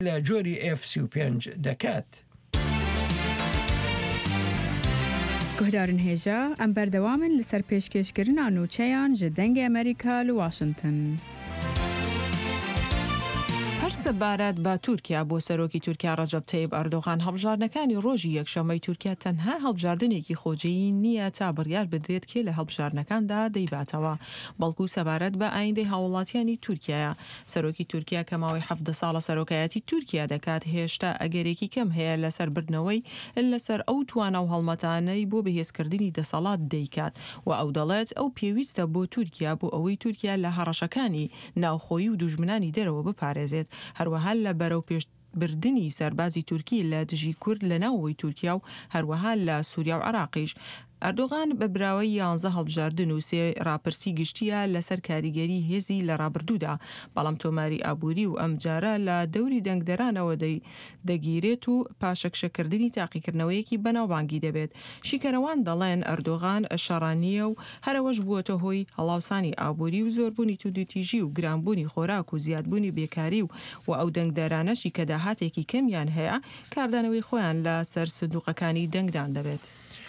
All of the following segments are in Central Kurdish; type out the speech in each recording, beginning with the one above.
لە جۆری F-35 دەکات. گهدارن هێژە ئەم بەردەوامن لەسەر پێشکەشکردنا نوچەیان ji dengê Amerîka li Washington. سەبارەت بە تورکیا بۆ سەرۆکی تورکیا ڕەجەب تەیب ئەردۆغان هەڵبژاردنەکانی ڕۆژی یەکشەمەی تورکیا تەنها هەڵبژاردنێکی خۆجەیی نییە تا بڕیار بدرێت کێ لە هەڵبژاردنەکاندا دەیباتەوە بەڵکو سەبارەت بە ئایندەی هاوڵاتیانی تورکیایە. سەرۆکی تورکیا کە ماوەی 17 ساڵە سەرۆکایەتی تورکیا دەکات هێشتا ئەگەرێکی کەم هەیە لەسەر بردنەوەی لەسەر ئەو توانە و هەڵمەتانەی بۆ بەهێزکردنی دەسەڵات دەیکات و ئەو دەڵێت ئەو پێویستە بۆ تورکیا بۆ ئەوەی تورکیا لە هەڕەشەکانی ناوخۆیی و دوژمنانی دەرەوە بپارێزێت. هەروەها لە بەرەو پێشبردننی سەربازی تورکی لە دژی کورد لە ناوەوەی تورکیا و هەروەها لە سووریا و عراقیش. ئەردۆغان بە براوەی 11 هەڵبژاردن و 3 راپرسی گشتیە لەسەر کاریگەری هێزی لە ڕابردوودا، بەڵام تۆماری ئابووری و ئەم جارە لە دەوری دەنگدەرانەوە دەگیرێت و پاشەکشەکردنی تاقیکردنەوەیەکی بەناوبانگی دەبێت. شیکەرەوان دەڵێن ئەردۆغان شەڕانیە و هەروەش بووەتە هۆی هەڵاوسانی ئابووری و زۆربوونی تودوتیژی و گرانبوونی خۆراک و زیادبوونی بێکاری و ئەو دەنگدەرانەشی کە داهاتێکی کەمیان هەیە کاردانەوەی خۆیان لە سەر سندوقەکانی دەنگدان دەبێت.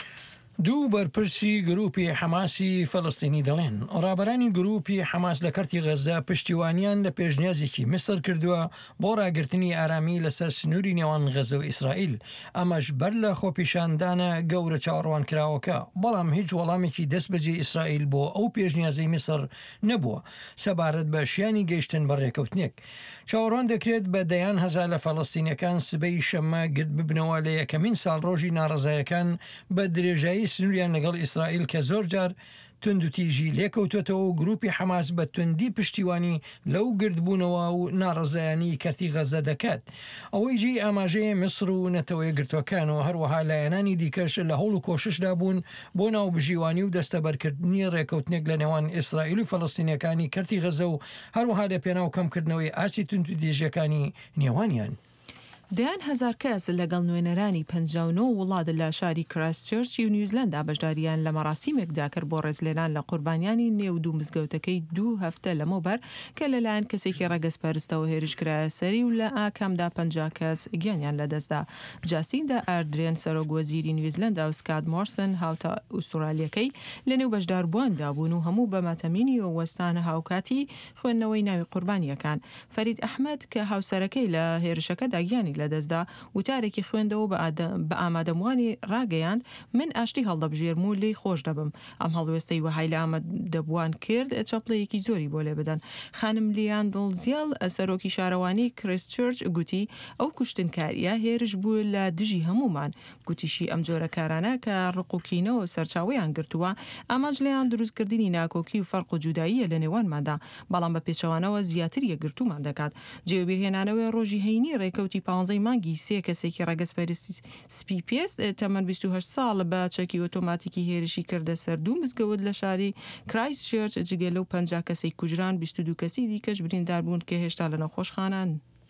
دوو بەرپرسی گروپی حەماسی فەڵەستینی دەڵێن ڕابەرانی گروپی حەماس لە کەرتی غەزە پشتیوانیان لە پێشنیازێکی میسر کردووە بۆ ڕاگررتنی ئارامی لەسەر سنووری نێوان غەزە و ئیسرائیل. ئەمەش بەر لە خۆپیشاندانە گەورە چاوەڕوان کراوەکە، بەڵام هیچ وەڵامێکی دەست بەجێ ئیسرائیل بۆ ئەو پێشنیازەی میسر نەبووە سەبارەت بە شیانی گەیشتن بە ڕێکەوتنێک. چاوەڕوان دەکرێت بە دەیان هەزار لە فەڵەستینەکان سبەی شەممە گرت ببنەوە لە یەکەمین ساڵ ڕۆژی ناڕزایەکان بە درێژایی سنووریان لەگەڵ ئیسرائیل کە زۆر جار توندوتیژی لێکەوتێتەوە و گروپی حەماس بە توندی پشتیوانی لەو گردبوونەوە و ناڕزایانی کەرتی غەزە دەکات. ئەوەی جێی ئاماژەیە میسر و نەتەوەی گرتوەکان و هەروەها لایەنانی دیکەش لە هەوڵ و کۆششدا بوون بۆ ناوبژیوانی و دەستەبەرکردنی ڕێکەوتنێک لە نێوان ئیسرائیل و فەڵەستینیەکانی کەرتی غەزە و هەروەها لە پێناو کەمکردنەوەی ئاسی توندوتیژیەکانی نێوانیان. دەیان هەزار کەس لەگەڵ نوێنەرانی 59 وڵات لە شاری کراستچێرچ و نیوزلەندا بەشداریان لە مەراسیمێکدا کرد بۆ ڕێزلێنان لە قوربانیانی نێودوو مزگەوتەکەی 2 هەفتە لەمەوبەر کە لەلایەن کەسێکی ڕەگەزپەرستەوە هێرشکرایە سەری و لە ئاکامدا 50 کەس گیانیان لەدەستدا. جاسیندا ئاردرێن سەرۆکوەزیری نیوزلەندا و سکات مۆرسن هاوتە ئوسترالیەکەی لەنێو بەشداربوواندا بوون و هەموو بە ماتەمینی و وەستانە هاوکاتی خوێندنەوەی ناوی قوربانیەکان. فەرید ئەحمەد کە هاوسەرەکەی لە هێرشەکەدا گیانی لەدەستدا وتارێکی خوێندەوە بە ئامادەموانی ڕاگەیاند من ئاشتی هەڵدەبژێرم و لێی خۆش دەبم. ئەم هەڵوێستەی وەهای لە ئامادەبووان کرد چەپڵەیەکی زۆری بۆ لێ بدەن. خانم لیان دڵزیال سەرۆکی شارەوانی کریستچێرچ گوتی ئەو کوشتنکاریە هێرش بوو لە دژی هەمومان. گوتیشی ئەم جۆرە کارانە کە ڕقوکینەوە سەرچاویان گرتووە ئاماژ لەیان دروستکردنی ناکۆکی و فەرق و جوداییە لە نێوانماندا، بەڵام بە پێچەوانەوە زیاتر یەکگرتومان دەکات. جێبیرهێنانەوەی ڕۆژی هەینی ڕێکەوتی 15 مانگی 3 کەسێکی ڕەگەزپەرستی سپیپس تەمەن 28 ساڵ بە چەکی ئۆتۆماتیکی هێرشی کردە سەر 2 مزگەوت لە شاری کرایستچێرچ جگە لەو 50 کەسەی کوژران 22 کەسی دیکەش بریندار بوون کە هێشتا لە نەخۆشخانان.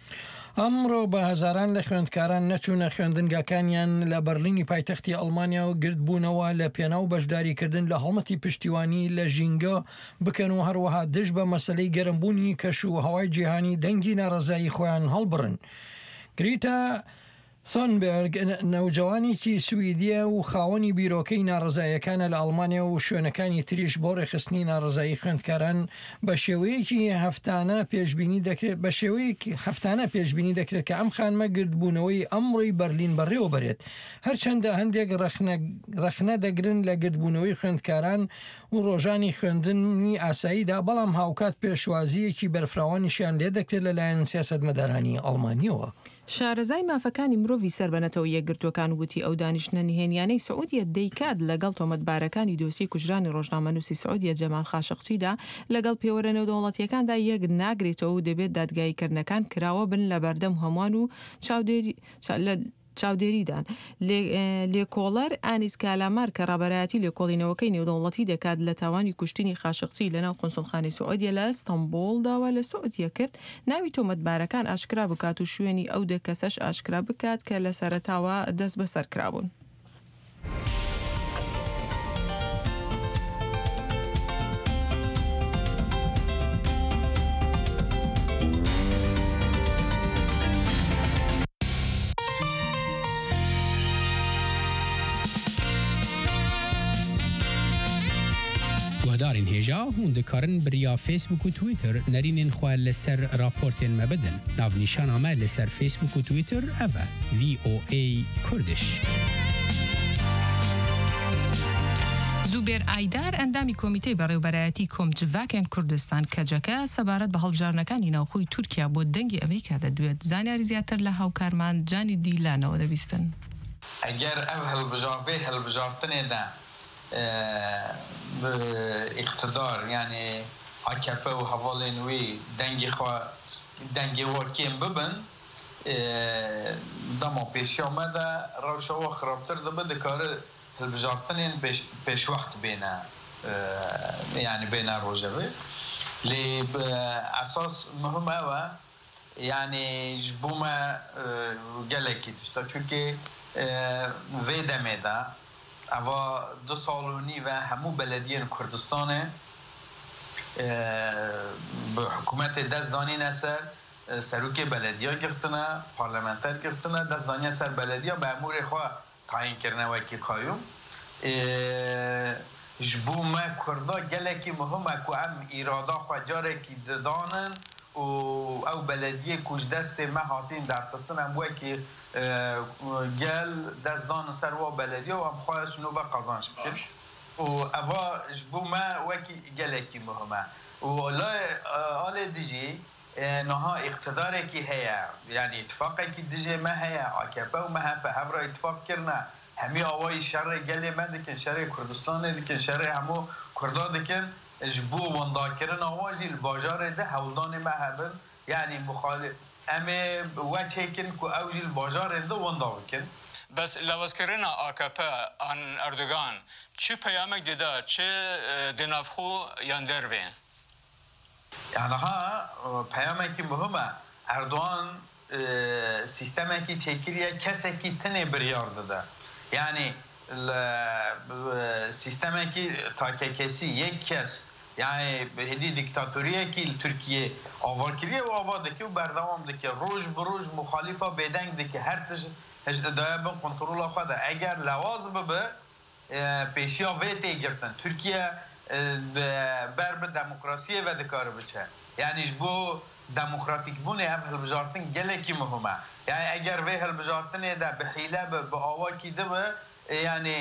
ئەمڕۆ بە هەزاران لە خوێندکاران نەچوونە خوێندنگاکانیان لە بەرلینی پایتەختی ئەڵمانیا و گرتبوونەوە لە پێناو بەشداریکردن لە هەڵمەتی پشتیوانی لە ژینگە بکەن و هەروەها دژ بە مەسەلەی گەرمبوونی کەش و هەوای جیهانی دەنگی ناڕەزایی خۆیان هەڵبڕن. گریتا ثۆنبێرگ نەوجەوانێکی سویدیە و خاوەنی بیرۆکەی ناڕزایەکانە لە ئەڵمانیا و شوێنەکانی تریش بۆ ڕێخستنی ناڕزایی خوێندکاران بە شێوەیەکی هەفتانە پێشبینی دەکرێت کە ئەم خانمە گردبوونەوەی ئەمڕۆی بەرلین بەڕێوە بەرێت. هەرچەندە هەندێک ڕەخنە دەگرن لە گردبوونەوەی خوێندکاران و ڕۆژانی خوێندنی ئاساییدا، بەڵام هاوکات پێشوازیەکی بەرفراوانیشیان لێ دەکرێت لەلایەن سیاسەتمەدارانی ئەڵمانیەوە. شارەزای مافەکانی مرۆڤی سەربەنەتەوە یەکگرتوەکان وتی ئەو دانیشتنە نهێنیانەی سعودیە دەیکات لەگەڵ تۆمەتبارەکانی دۆسی کوژرانی ڕۆژنامەنووسی سعودیە جەمال خاشقچیدا لەگەڵ پێوەرە نێودەوڵەتیەکاندا یەک ناگرێتەوە و دەبێت دادگاییکردنەکان کراوە بن لە بەردەم هەمووان و چاودێریدان. لێکۆڵەر ئانیس کالامار کە ڕابەرایەتی لێکۆڵینەوەکەی نێودەوڵەتی دەکات لە تاوانی کوشتنی خاشقچی لەناو قونسڵخانەی سعودیە لە ئەستەمبۆڵ داوا لە سعودیە کرد ناوی تۆمەتبارەکان ئاشکرا بکات و شوێنی ئەو کەسەش ئاشکرا بکات کە لە سەرەتاوە دەست بەسەر کرابوون. گهدارین هیجا هون دکارن بریا فیسبوک و تویتر نرینین خواه لسر راپورتین مبدن ناو نیشان آمد لسر فیسبوک و تویتر اوه VOA کردش. زوبێر ئایدار ئەندامی کۆمیتەی بەڕێوەبەرایەتی کۆمجڤاکێن کوردستان کەجەکە سەبارەت بە هەڵبژارنەکانی ناوخۆی تورکیا بۆ دەنگی ئەمریکا دەدوێت زانیاری زیاتر لە هاوکارمان جانی دیلانەوە دەبیستن. ئەگەر ئەو هەڵبژارتنێدا اقتدار یعنی AKP و هەواڵێن وێ دەنگی وەکێن ببن دەما پێشیامەدا ڕەوشەوە خراپتر دەبێت دەکارە هەڵبژارتنێن پێشوەخت بێنە یعنی بێنە ڕۆژەوێ لێ ئەساس مهم ئەوە یعنی ji bo me gelekî tişta çûkê vê demê de eva 2 sal û nîv ve hemû belediyên Kurdistanê bi hikûmetê dest danîne ser serokê belediya girtine parlamenter girtine dest daniye ser belediya bi hemûrê xwe tayînkirine wekî qayyûm ji bo me Kurda gelekî muhim e ku em îrada xwe carekî didanin û ew belediyê ku ji destê me hatîn derxistin em wekî gel dest danin ser wa belediya û em xwe nûve qazanc bikin û eva ji bo me wekî gelekî muhim e û alê dijî niha iqtidarekî heye yani îtifaqekî dijî me heye AKP û MHP hev ra îtifaq kirine hemî awayî şerê gelê me dikin şerê Kurdistanê dikin şerê hemû Kurda dikin ji bo wendakirina wan jî li bajarê de hewldanê me hebin yani muxalif em ê we çêkin ku ew jî li bajarên de wenda bikin. Bes lawazkirina AKP an Erdogan çi peyamek dida çi di navxwe yan dervê? Yani ha peyamekî muhim e Erdogan sistemekî çêkiriye kesekî tinê biryar dide yani sistemekî takekesî yek kes yani hêdî diktatoriyekî li Tirkiye ava kiriye û ava dike û berdewam dike roj bi roj muxalîfa bêdeng dike her tişt daye bin kontrola xwe de eger lewaz bibe pêşiya vê tê girtin Tirkiye ber bi demokrasiyê ve dikare biçe yani ji bo demokratîkbûnê ev hilbijartin gelekî muhim e yani eger vê hilbijartinê de bi hîle bi awakî dibe yani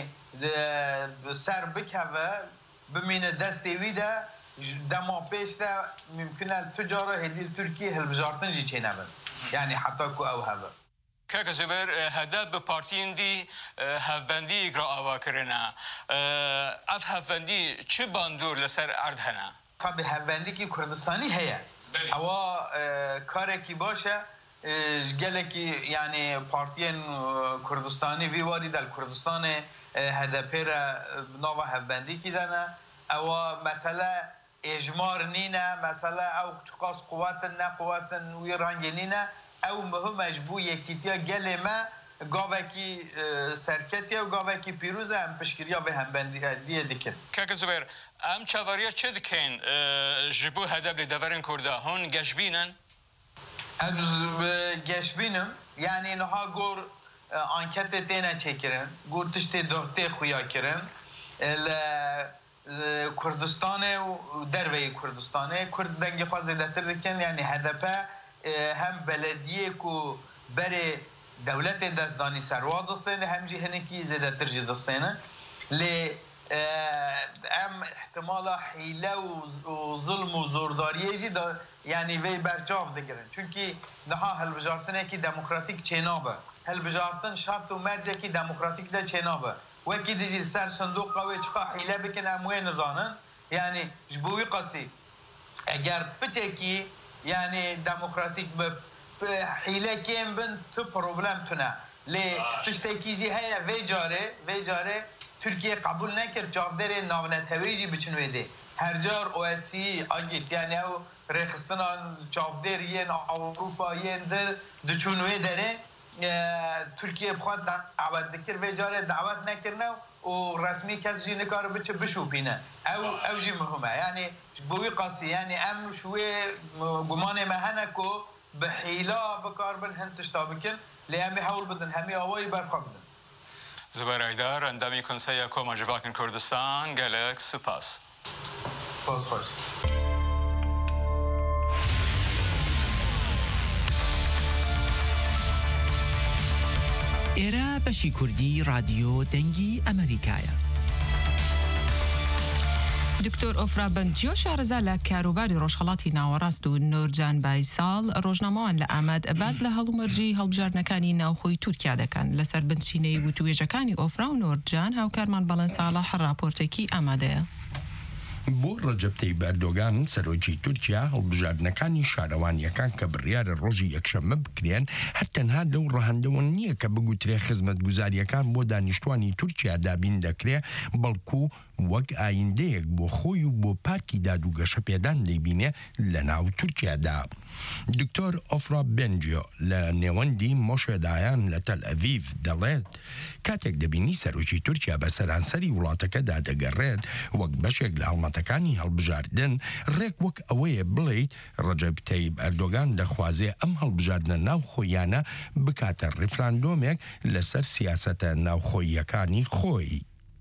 ser bikeve bimîne destê wî de dema pêş de mümkün e tu cara hêdî Tirkiye hilbijartin jî çênebin yani heta ku ew hebe. Kaka Zübeyir hedef bi partiyên dî hevbendî îgra ava kirine ev hevbendî çi bandor li ser erd hene? Tabii hevbendîkî Kurdistanî heye ewa karekî baş e gelekî yani partiyên Kurdistanî vî warî del Kurdistanê HDP re nava hevbendîkî dene ewa mesele êjmar nîne mesele ew çiqas quwetin ne quwetin wî rengê nîne ew muhim e ji bo yekîtiya gelê me gavekî serketiye û gavekî pîroz e em piştgiriya vê hembendiyê dikin. Kaka Zübeyir em çavariya çi dikin ji bo hedef lê deverên Kurda hûn geşbînin? Ez geşbînim yani niha gor anketê têne çêkirin gor tiştê tê xuya kirin li Kurdistanê û derveyê Kurdistanê Kurd dengê xwe zêdetir dikin yani HDP hem belediyê ku berê dewletê destdanî serwa distêne hem jî hinekî zêdetir jî distêne lê em ihtimala hîle û zulm û zordariyê jî yani vê berçav digirin çünkü niha hilbijartinekî demokratîk çênabe hilbijartin şart û mercekî demokratîk de çênabe wekî dijî ser sindoqa wê çiqa hîle bikin em wê nizanin yani ji bo wî qasî eger piçekî yani demokratîk bi hîlekên bin tu problem tune lê tiştekî jî heye vê carê Türkiye kabul nekir çavderê navnetewê jî biçin wê dê her car OSCE agît yani ew rêxistina çavdêr yên Awropa yên diçûn wê derê Türkiye bixwe davet dikir vê carê davet nekirine û resmî kes jî nikare biçe bişûpîne ew jî muhim e yani bo wî qasî yani em ji wê gumanê me hene ku bi hîla bikar bin hin tişta bikin lê em ê hewl bidin hemî awayî berxwe bidin. Zübeyir Aydar endamî Konseya Koma Civakên Kurdistan gelek spas. سپاس. ئێرە بەشی کوردی رادیۆ دەنگی ئەمریکایە. دکتۆر ئۆفرا بەندجیۆ شارەزا لە کاروباری ڕۆژهەڵاتی ناوەڕاست و نۆرجان بایساڵ ڕۆژنامەوان لە ئاماد باز لە هەڵومەرجی هەڵبژاردنەکانی ناوخۆی تورکیا دەکەن لەسەر بنچینەی وتوێژەکانی ئۆفرا و نۆرجان هاوکارمان بەڵێن ساڵە راپۆرتێکی ئامادەیە. بۆ ڕەجەب تەیب ئەردۆغان سەرۆکی تورکیا هەڵبژاردنەکانی شارەوانیەکان کە بڕیارە ڕۆژی یەکشەممە بکرێن هەر تەنها لەو ڕەهەندەوە نییە کە بگوترێ خزمەتگوزاریەکان بۆ دانیشتوانی تورکیا دابین دەکرێ بەڵکو وەک ئایندەیەک بۆ خۆی و بۆ پارکی دادوگەشە پێدان دەیبینێ لە ناو تورکیادا. دکتۆر ئۆفرا بەندجیۆ لە نێوەندی مۆشێدایان لە تەل ئەڤیڤ دەڵێت کاتێک دەبینی سەرۆکی تورکیا بە سەرانسەری وڵاتەکەدا دەگەڕێت وەک بەشێک لە هەڵمەتەکانی هەڵبژاردن ڕێک وەک ئەوەیە بڵێیت ڕەجەب تەیب ئەردۆغان دەخوازێ ئەم هەڵبژاردنە ناوخۆیانە بکاتە ڕیفراندۆمێک لەسەر سیاسەتە ناوخۆییەکانی خۆی.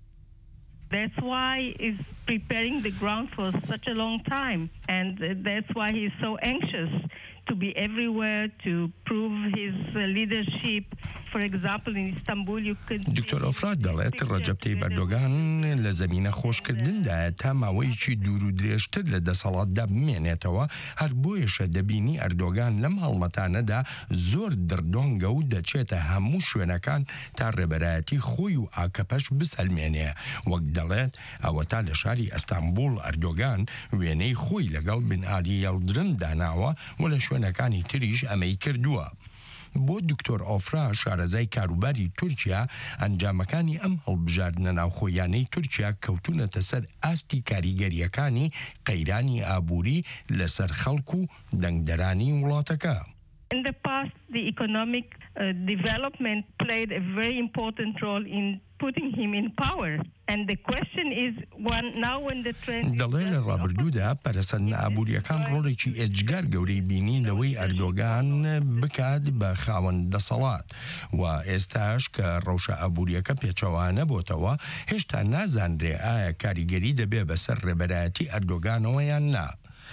That's why he's preparing the ground for such a long time, and that's why he's so anxious to be everywhere to prove his leadership. For example, in Istanbul, you could. دکتۆر ئۆفرا دەڵێت ڕەجەب تەیب ئەردۆغان لە زەمینە خۆشکردندا تا ماوەیەکی دوور و درێژتر لە دەسەڵاتدا بمێنێتەوە هەر بۆیەشە دەبینی ئەردۆغان لەم هەڵمەتانەدا زۆر دڕدۆنگە و دەچێتە هەموو شوێنەکان تا ڕێبەرایەتی خۆی و ئاکەپەش بسەلمێنێ. وەک دەڵێت ئەوە تا لە شاری ئەستانبول ئەردۆغان وێنەی خۆی لەگەڵ بن ئالی یەڵدرم داناوە و لە شوێنەکانی تریش ئەمەی کردووە. بۆ دکتۆر ئۆفرا شارەزای کاروباری تورکیا ئەنجامەکانی ئەم هەڵبژاردنە ناوخۆیانەی تورکیا کەوتونەتە سەر ئاستی کاریگەریەکانی قەیرانی ئابووری لەسەر خەڵک و دەنگدەرانی وڵاتەکە. In the past, the economic development played a very important role in putting him in power. And the question is, now when the trend... دەڵێ لە ڕابردوودا پەرەسەندنە ئابووریەکان ڕۆڵێکی ئێجگار گەورەی بینی لەوەی ئەردۆغان بکات بە خاوەن دەسەڵات و ئێستاش کە ڕەوشە ئابووریەکە پێچەوانە بۆتەوە هێشتا نازانرێ ئایا کاریگەری دەبێ بەسەر ڕێبەرایەتی ئەردۆغانەوە یان نا.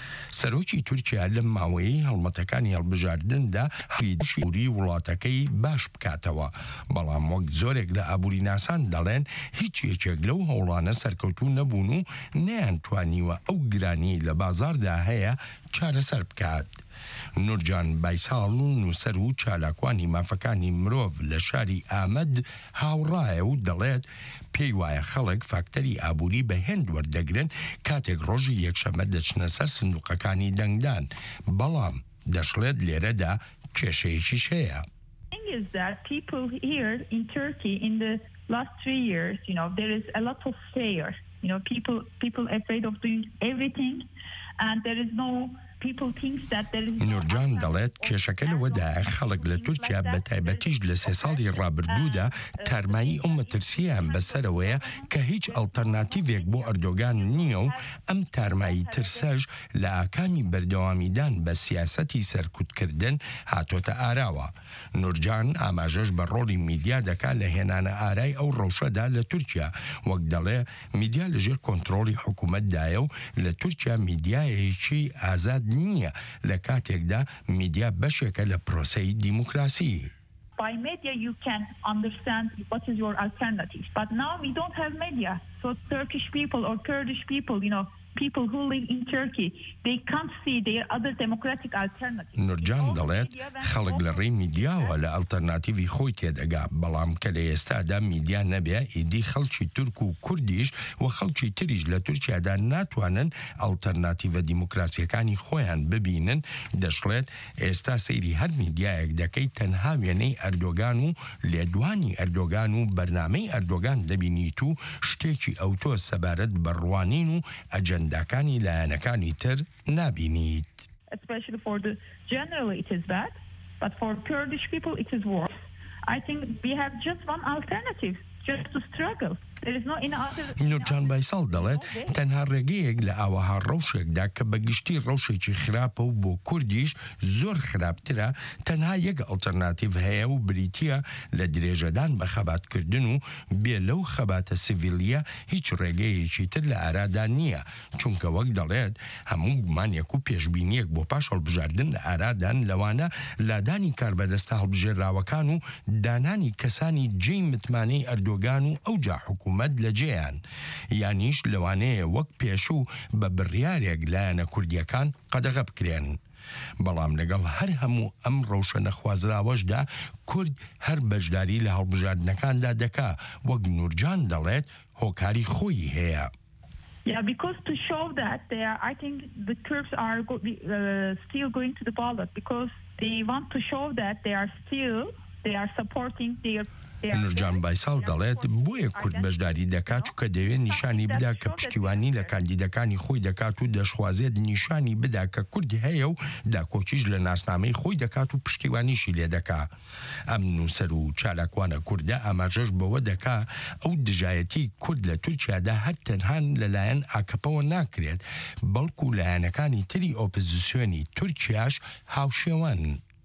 سەرۆکی تورکیا لەم ماوەیەی هەڵمەتەکانی هەڵبژاردندا هەڵی وڵاتەکەی باش بکاتەوە بەڵام وەک زۆرێک لە ئابووری ناسان دەڵێن هیچ یەکێک لەو هەوڵانە سەرکەوتوو نەبوون و نەیانتوانیوە ئەو گرانی لە بازاردا هەیە چارەسەر بکات. نورجان بایساڵ نووسەر و چالاکوانی مافەکانی مرۆڤ لە شاری ئامەد هاوڕایە و دەڵێت پێی وایە خەڵک فاکتەری ئابووری بە هێند وەردەگرن کاتێک ڕۆژی یەکشەمە دەچنە سەر سندوقەکانی دەنگدان بەڵام دەشڵێت لێرەدا کێشەیەکیش هەیە. Is that people here in Turkey in the last 3 years, there is a lot of fear. People afraid of doing everything, and there is no. نورجان دەڵێت کێشەکە لەوەدا خەڵک لە تورکیا بە تایبەتیش لە 3 ساڵی ڕابردوودا تارمایی ئەو مەترسیان بەسەرەوەیە کە هیچ ئەڵتەرناتیڤێک بۆ ئەردۆغان نییە و ئەم تارمایی ترسەش لە ئاکامی بەردەوامیدان بە سیاسەتی سەرکوتکردن هاتۆتە ئاراوە. نورجان ئاماژەش بە ڕۆڵی میدیا دەکات لە هێنانە ئارای ئەو ڕەوشەدا لە تورکیا وەک دەڵێ میدیا لەژێر کۆنتڕۆڵی حکوومەتدایە و لە تورکیا میدیایەکی ئازاد نییە لە کاتێکدا میدیا بەشێکە لە پرۆسەی دیموکراسی. By media you can understand what is your alternative. But now we don't have media. So Turkish people or Kurdish people, people who live in Turkey, they can't see their other democratic alternatives. نورجان دەڵێت خەڵک لە ڕێی میدیاوە لە ئەڵتەرناتیڤی خۆی تێدەگا بەڵام کە لە ئێستادا میدیا نەبێ ئیدی خەڵکی تورک و کوردیش و خەڵکی تریش لە تورکیادا ناتوانن ئەڵتەرناتیڤە دیموکراسیەکانی خۆیان ببینن دەشڵێت ئێستا سەیری هەر میدیایەک دەکەیت تەنها وێنەی ئەردۆغان و لێدوانی ئەردۆغان و بەرنامەی ئەردۆغان دەبینیت و شتێکی ئەوتۆ سەبارەت بە ڕوانین و ئەجەنداکانی لایەنەکانی تر نابینیت. Especially for the generally it is bad, but for Kurdish people it is worse. I think we have just one alternative, just to struggle. نورجان بایساڵ دەڵێت تەنها ڕێگەیەک لە ئاوەها ڕەوشێکدا کە بەگشتی ڕەوشێکی خراپە و بۆ کوردیش زۆر خراپترە تەنها یەک ئەڵتەرناتیڤ هەیە و بریتیە لە درێژەدان بە خەباتکردن و بێ لەو خەباتە سیڤیلیە هیچ ڕێگەیەکی تر لە ئارادا نییە چونکە وەک دەڵێت هەموو گومانێک و پێشبینیەک بۆ پاش هەڵبژاردن لە ئارادان لەوانە لادانی کاربەدەستە هەڵبژێراوەکان و دانانی کەسانی جێی متمانەی ئەردۆگان و ئەوجا حکوومەت لە جێیان یانیش لەوانەیە وەک پێشوو بە بڕیارێک لایەنە کوردیەکان قەدەغە بکرێن بەڵام لەگەڵ هەر هەموو ئەم ڕەوشە نەخوازراوەشدا کورد هەر بەشداری لە هەڵبژاردنەکاندا دەکا وەک نورجان دەڵێت هۆکاری خۆی هەیە. Yeah, because to show that I think the Kurds are still going to the ballot because they want to show that they are supporting their نورجان بایساڵ دەڵێت بۆیە کورد بەشداری دەکات چکە دەوێت نیشانی بدا کە پشتیوانی لە کاندیدەکانی خۆی دەکات و دەشوازێت نیشانی بدا کە کورد هەیە و داکۆچیش لە ناسنامەی خۆی دەکات و پشتیوانیشی لێ دەکا ئەم نووسەر و چالاکوانە کووردە ئاماژەش بەوە دەکا ئەو دژایەتی کورد لە تورکیادا هەر تەنها لەلایەن ئاکەپەوە ناکرێت بەڵکو لایەنەکانی تری ئۆپۆزیسیۆنی تورکیاش هاوشێوەن.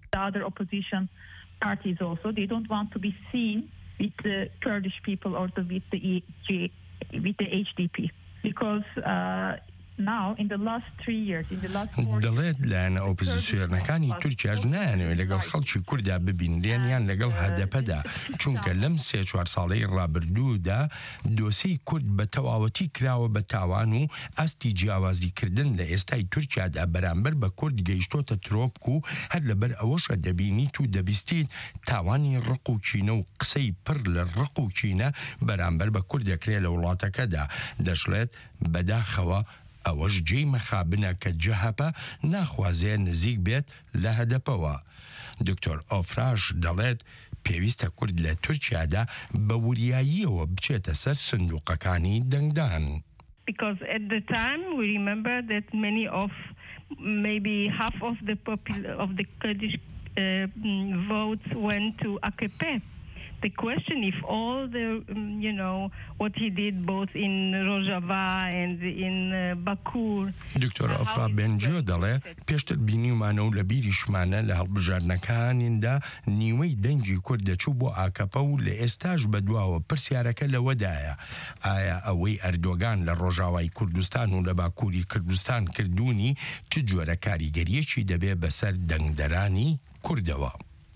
Parties also they don't want to be seen with the Kurdish people or with the HDP because now in the last 3 years دەڵێت لایەنە ئۆپۆزیسیۆنەکانی تورکیاش نایانەوێت لەگەڵ خەڵکی کووردا ببینرێن یان لەگەڵ هەدەپەدا چونکە لەم 3-4 ساڵەی ڕابردوودا دۆسەی کورد بە تەواوەتی کراوە بە تاوان و ئەستی جیاوازیکردن لە ئێستای تورکیادا بەرامبەر بە کورد گەیشتۆتە ترۆپک و هەر لەبەر ئەوەشە دەبینیت و دەبیستیت تاوانی ڕق و چینە و قسەی پڕ لە ڕق و چینە بەرامبەر بە کورد دەکرێت لە وڵاتەکەدا دەشڵێت بەداخەوە ئەوەش جێی مەخابنە کە جەهەپە ناخوازێ نزیک بێت لە هەدەپەوە. دکتۆر ئۆفراش دەڵێت پێویستە کورد لە تورکیادا بە وریاییەوە بچێتە سەر سندوقەکانی دەنگدان. Because at the time we remember that many of maybe half of the Kurdish votes went to AKP. The question if all the what he did both in Rojava and in Bakur. دکتۆر ئەفرا بێنجۆ دەڵێ پێشتر بینیمانە و لە بیریشمانە لە هەڵبژاردنەکانیدا نیوەی دەنگی کورد دەچوو بۆ ئاکەپە و لە ئێستاش بەدواوە پرسیارەکە لەوەدایە ئایا ئەوەی ئەردۆگان لە ڕۆژاوای کوردستان و لە باکووری کوردستان کردوونی چ جۆرە کاریگەریەکی دەبێ بەسەر دەنگدەرانی کوردەوە.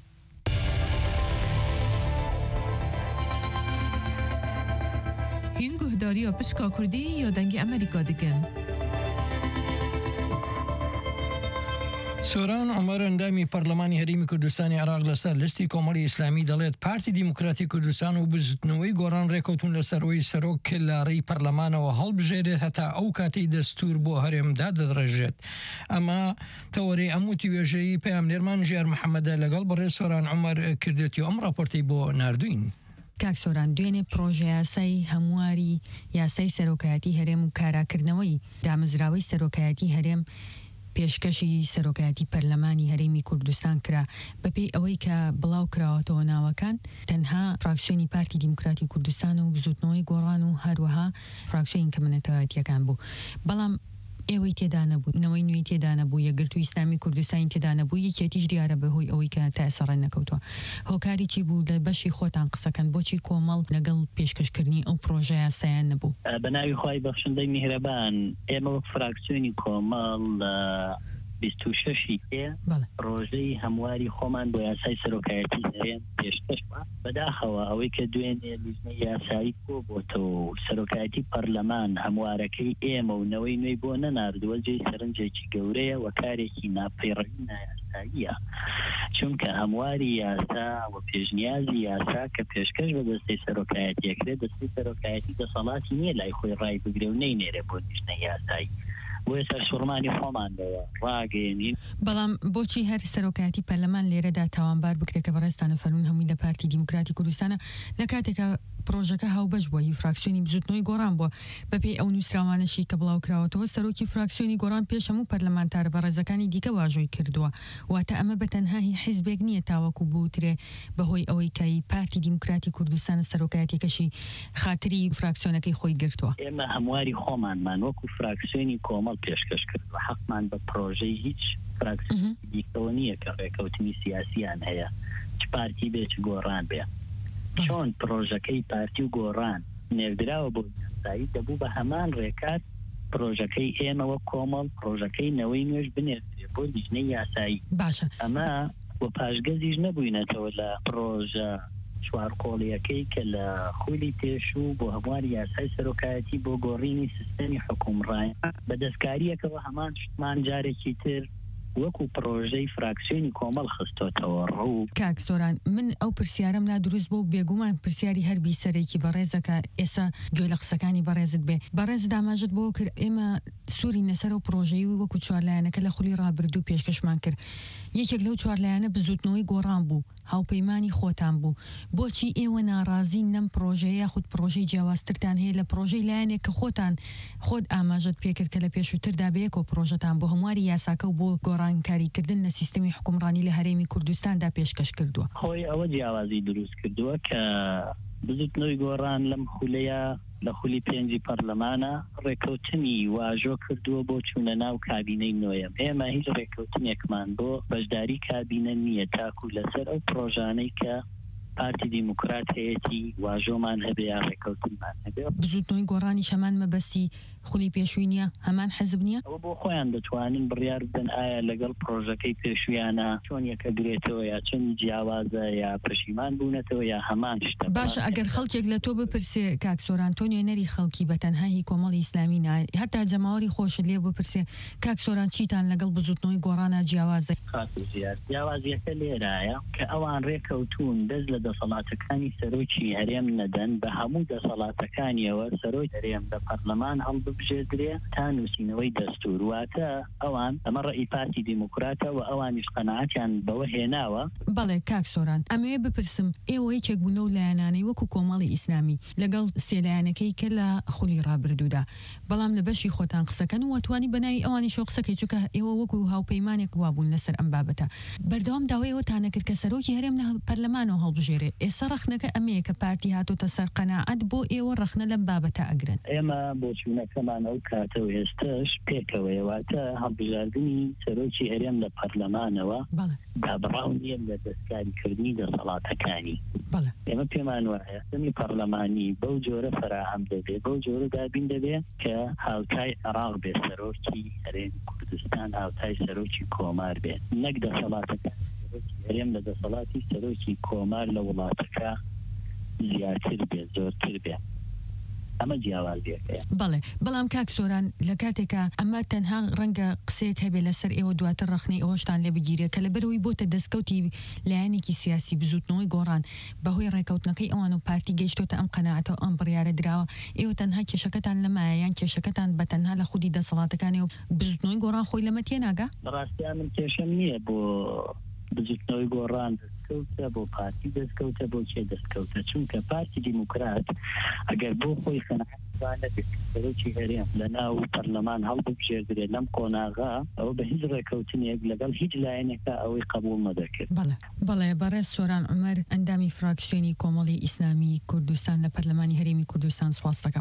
هین گهداری پشکا کردی یا دنگ امریکا دکن؟ سۆران عومەر ئەندامی پەرلەمانی هەرێمی کوردستانی عێراق لەسەر لستی کۆمەڵی ئیسلامی دەڵێت پارتی دیموکراتی کوردستان و بزوتنەوەی گۆڕان ڕێکەوتون لەسەرەوەی سەرۆک لاڕەی پەرلەمانەوە هەڵبژێرێت هەتا ئەو کاتەی دەستور بۆ هەرێمدا دەدرێژێت. ئەمە تەوەرەی ئەموتی وێژەیی پەیامنێرمان ژیار محەممەدە لەگەڵ بەڕێز سۆران عومەر کردێتی ئەم راپۆرتەی بۆ ناردوین. کاکسۆران دوێنێ پرۆژە یاسای هەمواری یاسای سەرۆکایەتی هەرێم و کاراکردنەوەی دامەزراوەی سەرۆکایەتی هەرێم پێشکەشی سەرۆکایەتی پەرلەمانی هەرێمی کوردستان کرا بەپێی ئەوەی کە بڵاو کراوەتەوە ناوەکان تەنها فراکسیۆنی پارتی دیموکراتی کوردستان و بزوتنەوەی گۆڕان و هەروەها فراکسیۆنی کە منەتەوەتیەکان بوو بەڵام ئێوەی تێدا نەبوو نەوەی نوێی تێدا نەبوو یەکگرتووی ئیسلامی کوردستانی تێدا نەبوو یەکێتیش دیارە بەهۆی ئەوەی کە تا ئێستا ڕێ نەکەوتووە. هۆکاری چی بوو لە بەشی خۆتان قسەکەن بۆچی کۆمەڵ لەگەڵ پێشکەشکردنی ئەو پرۆژە یاسایان نەبوو؟ بەناوی خوای بەخشندەی میهرەبان ئێمە وەک فراکسیۆنی کۆمەڵ 26 ڕۆژەی هەمواری خۆمان بۆ یاسای سەرۆکایەتی هەرێم پێشکەشوە بەداخەوە ئەوەی کە دوێنێ لیژنەی یاسایی کۆ بۆتەوە سەرۆکایەتی پەرلەمان هەموارەکەی ئێمە و نەوەی نوێی بۆ نەناردووە جێی سەرنجێکی گەورەیە و کارێکی ناپەیڕەوی نایاساییە چونکە هەمواری یاسا و پێشنیازی یاسا کە پێشکەش بە دەستەی سەرۆکایەتیەکرێت دەستەی سەرۆکایەتی دەسەڵاتی نییە لای خۆی ڕای بگرێ و نەینێرێ بۆ لیژنەی یاسایی بۆیە سەرسوڕمانی خۆمانەوە ڕاگەێنین. بەڵام بۆچی هەر سەرۆکایەتی پەرلەمان لێرەدا تاوانبار بکرێت کە بەڕێستانە فەرمون هەمووی لە پارتی دیموکراتی کوردستانە لە کاتێکە پرۆژەکە هاوبەش بووە هی فراکسیۆنی بزوتنەوەی گۆڕان بووە بەپێی ئەو نووسراوانەشی کە بڵاو کراوەتەوە سەرۆکی فراکسیۆنی گۆڕان پێش هەموو پەرلەمانتارە بەڕێزەکانی دیکە واژۆی کردووە واتە ئەمە بەتەنها هی حیزبێک نییە تاوەکو بوترێ بەهۆی ئەوەی کەی پارتی دیموکراتی کوردستان سەرۆکایەتیەکەشی خاتری فراکسیۆنەکەی خۆی گرتووە. ئێمە هەمواری خۆمانمان وەکو فراکسیۆنی کۆمەڵ پێشکەش کرد و حەقمان بە پرۆژەی هیچ فراکسیۆنی دیکەوە نییە کە ڕێکەوتنی سیاسیان هەیە چ پارتی بێ چ گۆڕان بێ. چۆن پرۆژەکەی پارتی و گۆڕان نێردراوە بۆ یاسایی دەبوو بە هەمان ڕێکات پرۆژەکەی ئێمەوە کۆمەڵ پرۆژەکەی نەوەی نوێژ بنێردرێ بۆ لیژنەی یاسایی. باشە ئەمە بۆ پاشگەزیش نەبووینەتەوە لە پرۆژە چوارکۆڵیەکەی کە لە خولی پێشوو بۆ هەمواری یاسای سەرۆکایەتی بۆ گۆڕینی سیستەمی حکومڕای بە دەستکاریەکەوە هەمان شتمان جارێکی تر وەکو پرۆژەی فراکسیۆنی کۆمەڵ خستۆتەوە ڕوو. کاک سۆران من ئەو پرسیارم نادروست بۆ بێگومان پرسیاری هەربی سەرێکی بەڕێزەکە ئێستا گوێ لە قسەکانی بەڕێزت بێ بەڕێز داماژت بۆ کرد ئێمە سووری نەسەر و پرۆژەی وەکو چوارلایەنەکە لە خولی ڕابردوو پێشکەشمان کرد یەکێک لەو چوارلایەنە بزوتنەوەی گۆڕان بوو هاوپەیمانی خۆتان بوو بۆچی ئێوە ناڕازی نەم پرۆژەیە یاخود پرۆژەی جیاوازترتان هەیە لە پرۆژەی لایەنێک کە خۆت ئاماژت پێکرد کە لە پێشووتردا بەیەکەوە پرۆژەتان بۆ هەمواری یاساکە و بۆ گۆڕانکاریکردن لە سیستەمی حکومڕانی لە هەرێمی کوردستاندا پێشکەش کردووە. خۆی ئەوە جیاوازی دروست کردووە کە بزوتنەوەی گۆڕان لەم خولەیە لە خولی پێنجی پەرلەمانە ڕێکەوتنی واژۆ کردووە بۆ چوونە ناو کابینەی نوێیەم. ئێمە هیچ ڕێکەوتنێکمان بۆ بەشداری کابینە نییە تاکو لەسەر ئەو پرۆژانەی کە پارتی دیموکرات هەیەی واژۆمان هەبێ یا ڕێکەوتنمان هەبێ. بزوتنەوەی گۆڕانی شەمان مەبەستی خولی پێشووی نییە هەمان حەزب نییە ئەوە بۆ خۆیان دەتوانن بڕیار بدەن ئایا لەگەڵ پرۆژەکەی پێشویانە چۆن یەکە گرێتەوە یا چەند جیاوازە یا پەشیمان بوونەتەوە یا هەمان شتە. باشە ئەگەر خەڵکێک لە تۆ بپرسێ کاک سۆران تۆ نوێنەری خەڵکی بەتەنهایی کۆمەڵی ئیسلامی نایە هەتا جەماوەری خۆشت لێ بپرسێ کاک سۆران چیتان لەگەڵ بزوتنەوەی گۆڕانە جیاوازە جیاوازیەکە لێرایە کە ئەوان ڕێکەوتون دەست لە دەسەڵاتەکانی سەرۆکی هەرێم نەدەن بە هەموو دەسەڵاتەکانیەوە سەرۆی هەرێم لە پەرلەمان هەڵببژێدرێ تا نووسینەوەی دەستور واتە ئەوان ئەمە ڕێی پارتی دیموکراتە و ئەوانیش قەناعەتیان بەوە هێناوە. بەڵێ کاک سۆران ئەمەوێ بپرسم ئێوە یەکێک بوون لەو لایەنانەی وەکو کۆمەڵی ئیسلامی لەگەڵ سێلایەنەکەی کە لە خولی ڕابردوودا بەڵام لە بەشی خۆتان قسەکەن و وەتوانی بەناوی ئەوانی شۆ قسەکەی چووکە ئێوە وەکو هاوپەیمانێک وابوون لەسەر ئەم بابەتە بەردەوام داوای ئەوتانە کرد کە سەرۆکی هەرێم لە پەرلەمانەوە هەڵبژێرێ ئێستا ڕەخنەکە ئەمەیە کە پارتی هاتۆتە سەر قەناعەت بۆ ئێوە ڕەخنە لەم بابەتە ئەگرن. ئێمە بۆ چوونەکەمان ئەو کاتەوە ئێستاش پێکەوەیەواتە هەڵبژاردننی سەرۆکی هەرێم لە پەرلەمانەوە دابڕاو نیە لە دەستکاریکردنی دەسەڵاتەکانی. ئێمە پێمان وایە دەمی پەرلەمانی بەو جۆرە فراهەم دەبێ بەو جۆرە دابین دەبێ کە هاوتای عێراق بێ سەرۆکی هەرێمی کوردستان هاوتای سەرۆکی کۆمار بێ نەک دەسەڵاتەکان هەرێم لە دەسەڵاتی سەرۆکی کۆمار لە وڵاتەکە زیاتر بێ زۆرتر بێ. ئەمە جیاوازیەکەیە. بەڵێ بەڵام کاک سۆران لە کاتێکە ئەمە تەنها ڕەنگە قسەیەک هەبێ لەسەر ئێوە دواتر ڕخنەی ئەوەشتان لێ بگیرێ کە لەبەرەوەی بۆتە دەستکەوتی لایەنێکی سیاسی بزوتنەوەی گۆڕان بەهۆی ڕێکەوتنەکەی ئەوان و پارتی گەیشتۆتە ئەم قەناعەتەوە ئەم بڕیارە دراوە ئێوە تەنها کێشەکەتان لەمایە یان کێشەکەتان بە تەنها لە خودی دەسەڵاتەکانی و بزوتنەوەی گۆڕان خۆی لەمە تێناگا؟ بەڕاستیان من کێشەم نییە بۆ بزوتنەوەی گۆڕان دەستکەوتە بۆ پارتی دەستکەوتە بۆ کێ دەستکەوتە چونکە پارتی دیموکرات ئەگەر بۆ خۆی سەرۆکی هەرێم لە ناو پەرلەمان هەڵبژێردرێ لەم قۆناغا ئەوە بە هیچ ڕێکەوتنێک لەگەڵ هیچ لایەنێکە ئەوەی قبول نەدەکرد. بەڵێ بەڕێز سۆران عومەر ئەندامی فراکسیۆنی کۆمەڵی ئیسلامی کوردستان لە پەرلەمانی هەرێمی کوردستان سپاس دەکەم.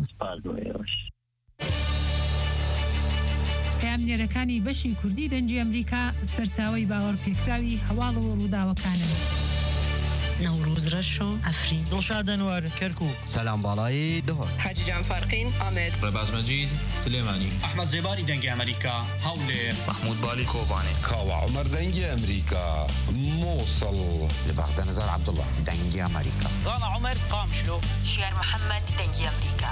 پامنێرەکانی بەشی کوردی دەنجی ئەمریکا سەرچاوی باوەڕپێکراوی هەواڵ و ڕووداوەکانن. نوروز رشو افرین دڵشاد ئەنوەر کەرکووک سەلام باڵایی دهۆر حاجیجان فەرقین ئامێد ڕێباز مەجید سلێمانی ئەحمەد زێباری دەنگی ئەمریکا هەولێر محمود بالی کۆبانێ کاوە عومەر دەنگی ئەمریکا مووسڵ لە بەغدە نزار عەبدوڵڵا دەنگی ئەمریکا زانا عومەر قامشلۆ شێر محەممەد دەنگی ئەمریکا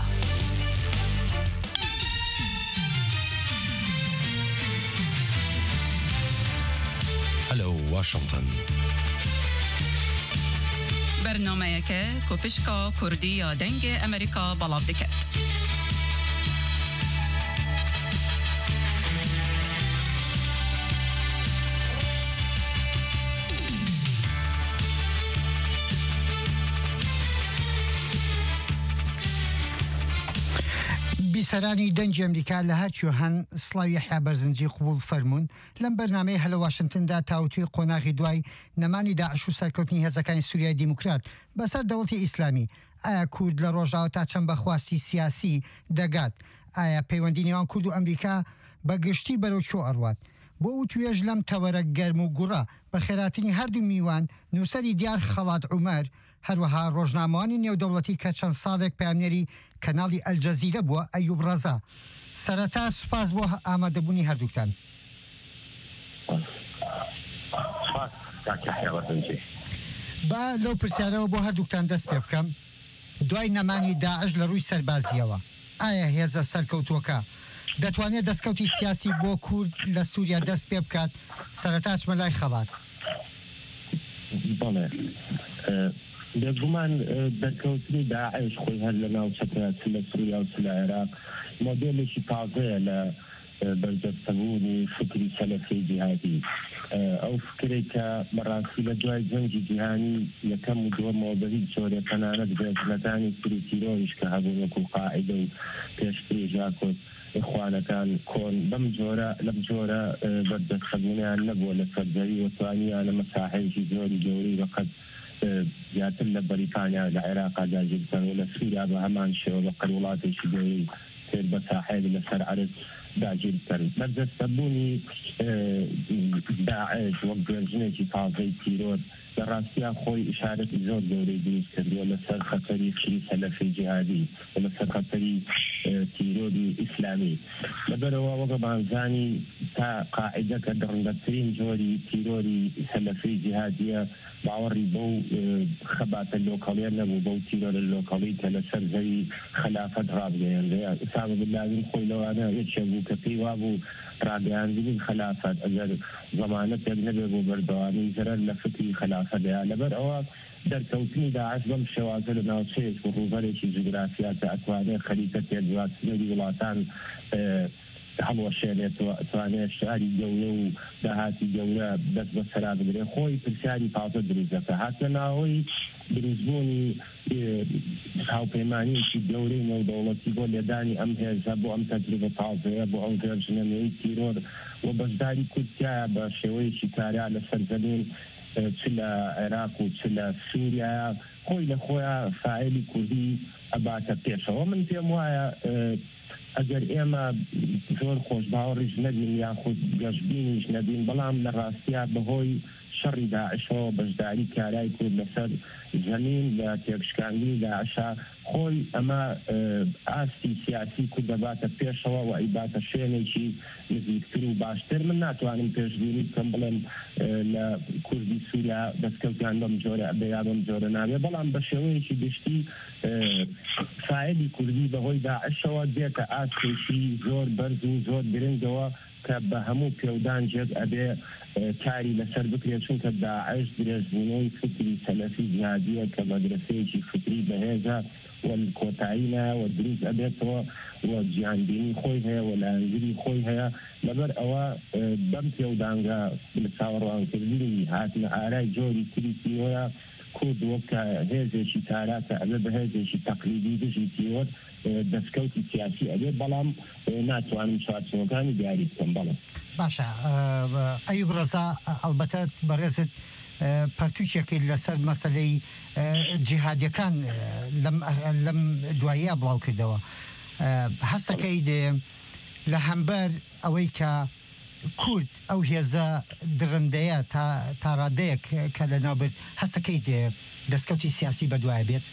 هەلو واشنگتن برنامه‌یەکە کۆپشکا کوردی یا دەنگ ئەمریکا بەڵاو دەکات. بیسەرانی دەنگی ئەمریکا لە هەرچی هەن سڵاوی یەحیا بەرزنجی قبول فەرموون لەم بەرنامەی هەلە واشنگتندا تاوتوی قۆناغی دوای نەمانی داعش و سەرکەوتنی هێزەکانی سووریای دیموکرات بەسەر دەوڵەتی ئیسلامی ئایا کورد لە ڕۆژاوە تا چەند بەخواستی سیاسی دەگات ئایا پەیوەندی نێوان کورد و ئەمریکا بەگشتی بەرەو چۆ ئەڕوات بۆ ئەو توێژ لەم تەوەرە گەرم و گوڕە بە خێراتنی هەردوو میوان نووسەری دیار خەڵات عومەر هەروەها ڕۆژنامەوانی نێودەوڵەتی کە چەند ساڵێک پامنێری کەناڵی ئەلجەزیرە بووە ئەیوب ڕەزا سەرەتا سوپاس بۆ ئامادەبوونی هەردووکتان. با لەو پرسیارەوە بۆ هەردووکتان دەست پێ بکەم دوای نەمانی داعش لە ڕووی سەربازیەوە ئایا هێزە سەرکەوتووەکە دەتوانێت دەستکەوتی سیاسی بۆ کورد لە سووریا دەست پێ بکات سەرەتا چمە لای خەڵات؟ بەڵێ بێگومان دەرکەوتنی داعش خۆی هەر لە ناوچەکە لە سووریا و لە عێراق مۆدێلێکی تازەیە لە بەرجەستەبوونی فکری سەلەفی جیهادی ئەو فکرێک کە بەڕاستی لە دوای جەنگی جیهانی یەکەم و دووەمەوە بە هیچ جۆرێ تەنانەت بێژنەکانی کوری تیرۆریش کە هەبوون وەکو قاعیدە و پێشتری ژاکۆت ئیخوانەکان کۆن لەم جۆرە بەردەستەبوونیان نەبووە لە سەرجەوی وەتوانیان لە مەساحەیەکی زۆری گەوری بەقەد زیاتر لە بەریتانیا لە عێراقا داگیرکەن و لە سووریا بە هەمان شێوە بە قەروڵاتێکی گەوری تر بە ساحەیەک لەسەر عەرز داگیرکەن بەردەستەبوونی داعش وەک گوێژنێکی تازەی تیرۆر لە ڕاستیا خۆی ئیشارەتی زۆر گەورەی دروست کردووە لەسەر خەتەری خشی سەلەفی جیهادی و لەسەر خەتەری تیرۆری ئیسلامی لەبەرەوە وەکە بانزانی تا قاعیدە کە دڕندەترین جۆری تیرۆری سەلەفی جیهادیە باوەڕی بەو خەباتە لۆکەڵیە نەبوو بەو تیرۆرە لۆکەڵی کە لەسەر زەوی خلافەت ڕابگەیاندەیە ئوسامە بن لادن خۆی لەوانە یەکێک بوو کە پێی وابوو ڕاگەیاندنی خلافەت ئەگەر زەمانەتێک نەبێ بۆ بەردەوامی زەرەر لە فکری خلافەتەیە لەبەر ئەوە دەرکەوتنی داعش بەم شێوازە لە ناوچەیەک و ڕووبەرێکی جوگرافیا کە ئەتوانێت خەریکە تێدواتنەری وڵاتان هەڵوەشێنێت ئەتوانێت شاری گەورە و داهاتی گەورە دەست بە سەرا بگرێت خۆی پرسیاری تازە دروستەکە هاتە ناوەی دروستبوونی هاوپەیمانیەکی گەورەی نێودەوڵەتی بۆ لێدانی ئەم هێزە بۆ ئەم تەجروبە تازەیە بۆ ئەم گەرجنەمەی تیرۆر و بەشداری کورتایە بە شێوەیەکی کارا لەسەر زەمین چ لە عێراق و چ لە سووریا خۆی لە خۆیان فاعلی کوردی ئەباتە پێشەوە من پێم وایە ئەگەر ئێمە زۆر خۆش باوەڕیش نەبین یاخود گەشتبینیش نەبین بەڵام لە ڕاستیا بەهۆی شەڕی داعشەوە بەشداری کارای کورد لەسەر زەمین لە تێکشکاندنی داعشا خۆی ئەمە ئاستی سیاسی کورد دەباتە پێشەوە و ئەیباتە شوێنێکی نزیکتر و باشتر من ناتوانم پێشبینی بکەم بڵێم لە کوردی سووریا دەستکەوتیان بەم جۆرە ئەبێ بەم جۆرە نابێ بەڵام بە شێوەیەکی گشتی فاعلی کوردی بەهۆی داعشەوە دێتە ئاستێکی زۆر بەرز و زۆر گرنگەوە کە بە هەموو پێودان جێت ئەبێ کاری لەسەر بکرێت چونکە داعش درێژبوونەوەی فکری سەلەفی جیهادیە کە مەدرسەیەکی فکری بەهێزە و کۆتاییە و دروست ئەبێتەوە و گیانبینی خۆی هەیە و لایەنگری خۆی هەیە لەبەر ئەوە بەم پێودانگە لە چاوەڕوانکردنی هاتنە ئارای جۆری تری تیرۆرە کورد وەکە هێزێکی تاراتە ئەبێ بە هێزێکی تەقلیدی دژی تیرۆر دەستکەوتی سیاسی ئەبێت بەڵام ناتوانم چوارچێوەکانی دیاری بکەم بەڵام باشە ئەیوب ڕەزا ئەلبەتە بەڕێزت پەرتوچێکی لەسەر مەسەلەی جیهادیەکان لەم دواییە بڵاو کردەوە هەستەکەی دێ لە هەمبەر ئەوەی کە کورد ئەو هێزە درندەیە تا ڕادەیەک کە لە ناوبێت هەستەکەی دێ دەستکەوتی سیاسی بەدوایە بێت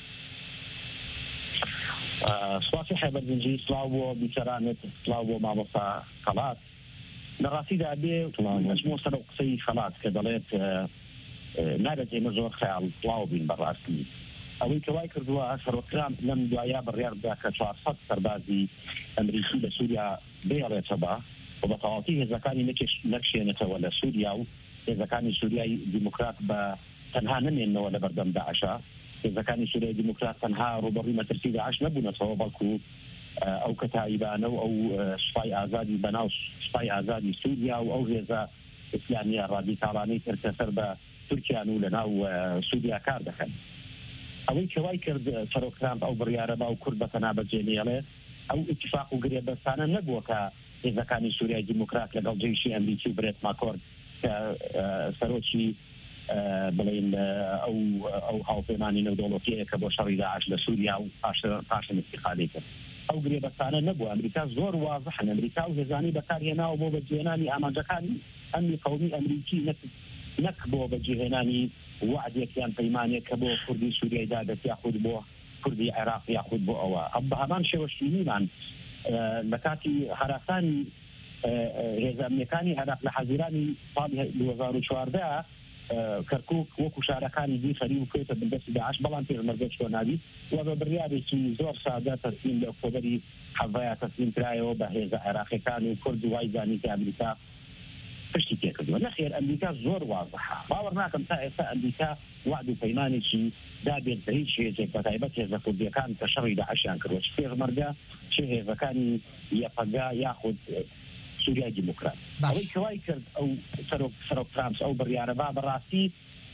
سواسی حێبەرزنجی سلااو بۆ بیچەرانێت سلااو بۆ مامۆستا خەڵات لە ڕاستیدا بێ مەجموع سەر قسەی خەڵات کە دەڵێت نابێت ئێمە زۆر خەیاڵ بڵاو بین بەڕاستی ئەوەی کەوای کردووە سەرۆکرام لەم دوایە بڕیار بدا کە 400 سەربازی ئەمریکی لە سووریا بێڵێتەوە و بە تەواوەتی هێزەکانی نەکشێنێتەوە لە سووریا و هێزەکانی سووریای دیموکرات بە تەنها نمێنەوە لە بەردەم داعشە هێزەکانی سووریای دیموکرات تەنها ڕوبەڕووی مەترسی داعش نەبوونەتەوە بەڵکو ئەو کەتایبانە و ئەو سوپای ئازادی بەناو سوپای ئازادی سووریا و ئەو هێزە ئیسلامیە ڕادیکاڵانەی ترکە سەر بە تورکیان و لەناو سووریا کار دەکەن ئەوەی کەوای کرد سەرۆکرامپ ئەو بڕیارە با و کورد بەتەنابەت جێنێڵێ ئەو اتفاق و گرێبەستانە نەبووە کە هێزەکانی سووریای دیموکرات لەگەڵ جێیشی ئەمریکی و برێت ماکۆرد کە سەرۆکی بڵین ئەو هاوپەیمانی نەودەوڵەتیەیە کە بۆ شەڕی داعش لە سووریا و پاشن استیقالی کرد ئەو گرێبەستانە نەبووە. ئەمریکا زۆر واضحن، ئەمریکا و هێزانی بەکارهێناوە بۆ بەجێهێنانی ئامانجەکانی ئەمنی قەومی ئەمریکی نەک بۆ بەجێهێنانی وعدێکیان پەیمانێک کە بۆ کوردی سووریای دادەت یاخود بۆ کوردی عێراق یاخود بۆ ئەوە بە هەمان شێوەشتینیمان لە کاتی هەراسانی هێزانەکانی عێراق لە حەزیرانی ساڵی 2014 کەرکووک وەکو شارەکانی دی خەری و کێتە بەدەستی داعش بەڵام پێشمەرگەی چۆن نابی و بە بڕیارێکی زۆر سادە تەسلیم لە ئۆکتۆبەری 17 تەسلیم کرایەوە بە هێزە عێراقیەکان و کورد و وای زانی کە ئەمریکا پشتی تێکردووە. نەخێر ئەمریکا زۆر واضحە، باوەڕ ناکەم تا ئێستا ئەمریکا وعد و پەیمانێکی دابێت بە هیچ هێزێک بەتایبەت هێزە کوردیەکان کە شەڕی داعشیان کردوە، چ پێشمەرگە چه هێزەکانی یەپەگا یاخود سووریای دیموکرات. ئەوەی کەوای کرد ئەو سەرۆک ترامپ ئەو بڕیارە با بەڕاستی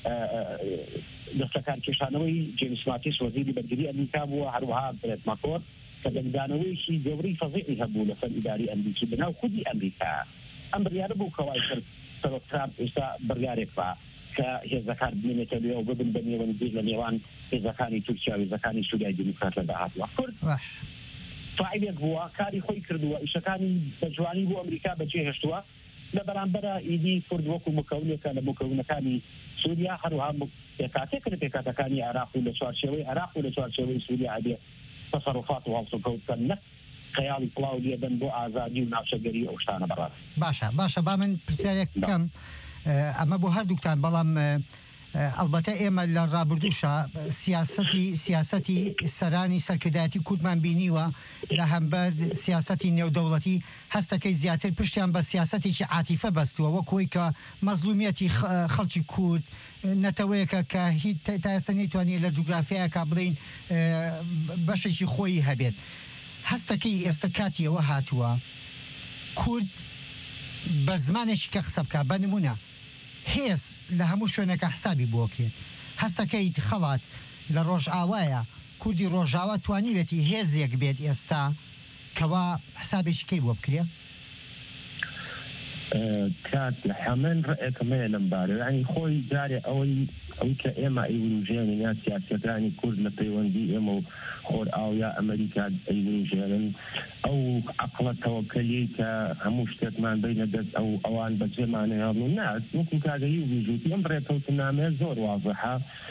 دەستەکان کێشانەوەی جیمس ماتیس وەزیری بەرگری ئەمریکا بووە، هەروەها برێت ماکۆرد کە دەنگدانەوەیشی گەورەی فەزیعی هەبوو لەسەر ئیداری ئەمریکی بناو خودی ئەمریکا. ئەم بڕیارە بوو کەوای کرد سەرۆک ترامپ ئێستا بڕیارێک با کە هێزەکان بمێنێتە لێ و ببن بە نێوەندی لە نێوان هێزەکانی تورکیا و هێزەکانی سووریای دیموکرات لە داهاتوە. کورد فاعلێک بووە، کاری خۆی کردووە، ئیشەکانی بە جوانی بۆ ئەمریکا بەجێهێشتووە لە بەرامبەرە ئیدی کورد وەکو مکەونێکە لە مکەونەکانی سووریا، هەروەها پێکاتێک لە پێکاتەکانی عێراق و لە چوارچێوەی عێراق و لە چوارچێوەی سووریا ئەبێ تەسەڕوفات و هەڵسوکەوتکەن نەک خەیاڵی پڵاو لێدەن بۆ ئازادی و ناوچەگەری ئەو شتانە بەڕاست. باشە با من پرسیارێک بکەم ئەمە بۆ هەردووکتان، بەڵام ئەلبەتە ئێمە لە ڕابردووشە سیاسەتی سەرانی سەرکردایەتی کوردمان بینیوە لە هەمبەر سیاسەتی نێودەوڵەتی هەستەکەی زیاتر پشتیان بە سیاسەتێکی عاتیفە بەستووە وەکۆی کە مەزلومیەتی خەڵکی کورد نەتەوەیەکە کە هیچ تا ئێستا نەیتوانێت لە جوگرافیایەکە بڵین بەشێکی خۆی هەبێت. هەستەکەی ئێستا کاتیەوە هاتووە کورد بە زمانێکی کە قسە بکە، بە نمونە هێز لە هەموو شوێنەکە حسابی بۆکرێت. هەستەکەی خەڵات لە ڕۆژئاوایە کوردی ڕۆژاوا توانیوێتی هێزێک بێت ئێستا کەوا حسابێکی کەی بۆ بکرێ؟ کات لە هەمن ڕێکەمەیە لەم بارە ینی خۆی جارێ ئەوەی کە ئێمە ئەیوروژێنن یا سیاسەتانی کورد لە پەیوەندی ئێمە و خۆر ئاویا ئەمریکا ئەیوروژێنن ئەو عەقڵە تەوەکەلی کە هەموو شتێکمان بینە دەست ئەوان بەجێمانەیان و ناس وەکو کاگەی و ویژوتی ئەم ڕێکەوتنامەیە زۆر واضحە.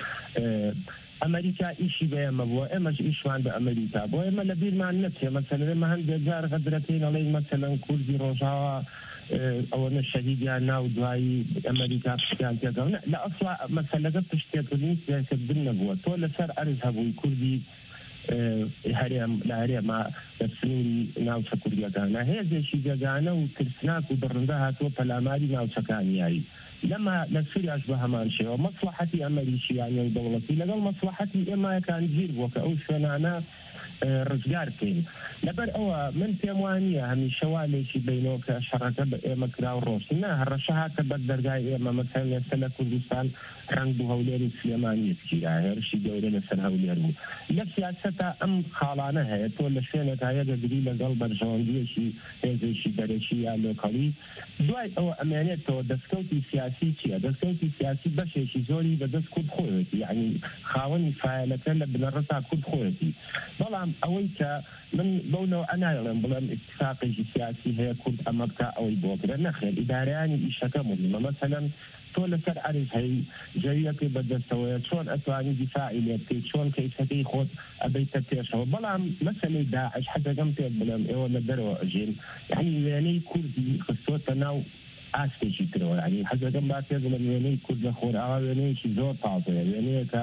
ئەمریکا ئیشی بە ئێمە بووە، ئێمەش ئیشمان بە ئەمریکا بۆ ئێمە لە بیرمان نەچێ مەسەلەن ئێمە هەندێک جار غەدرەکەین ئەڵێین مەسەلەن کوردی ڕۆژاوا ئەوەنە شەهیدیان ناو دوایی ئەمریکا پشتیان تێگەڵ لە ئەسڵا مەسەلەکە پشتێکردنی سیاسەتکردن نەبووە. تۆ لەسەر ئەرز هەبووی کوردی هەرێم لە هەرێمە لە سنووری ناوچە کوردیەکانە هێزێکی جێگانە و ترسناک و بڕندە هاتووە پەلاماری ناوچەکانیایی لەمە لە سووریاش بە هەمان شێوە مەسلحەتی ئەمریکییان دەوڵەتی لەگەڵ مەسلحەتی ئێمایەکان گیر بووە کە ئەو شوێنانە ڕزگار بکەین. لەبەر ئەوە من پێم وانە هەمیشەوالێکی بینەوە کە شەڕەکە بە ئێمە کرا و ڕۆشتنا هەڕەشە هاتە بەر دەرگای ئێمە مەسەن لەسەر لە کوردستان ڕنگ بوو هەولێری سلێمانیەتگیرا هێرشی گەورە لەسەر هەولێر بوو. لە سیاسەتە ئەم خاڵانە هەیە تۆ لە شوێنێک هەیە دەگری لەگەڵ بەرژەوەندیەکی هێزێکی دەرەکی یا لۆکەڵی دوای ئەوە ئەمێنێتەوە دەستکەوتی سیاسی چییە؟ دەستکەوتی سیاسی بەشێکی زۆری بەدەست کورد خۆیەتی یعنی خاوەنی فایلەکە لە بنەڕەتا کورد خۆیەتی. بەڵام ئەوەی کە من بەونەوە ئەنایڵێم بڵێم اتفاقێکی سیاسی هەیە کورد ئەمە بکە ئەوەی بۆکرە نەخێر ئیدارەیانی ئیشەکە مهمە. مەسەلەن تۆ لەسەر عەرز هەی جەویەکەی بەدەستەوەیە چۆن ئەتوانی دیفاعی لێ بکەیت چۆن کەیفەکەی خۆت ئەبەیتە پێشەوە. بەڵام مەسەلەی داعش حەزەکەم پێ بڵێم ئێوە لە دەرەوە ئەژین یعنی وێنەی کوردی خستۆتە ناو ئاستێکی ترەوە یعنی حەزەکەم با پێ بڵێم وێنەی کورد لە خۆرئاوا وێنەیەکی زۆر تازەیە وێنەیەکە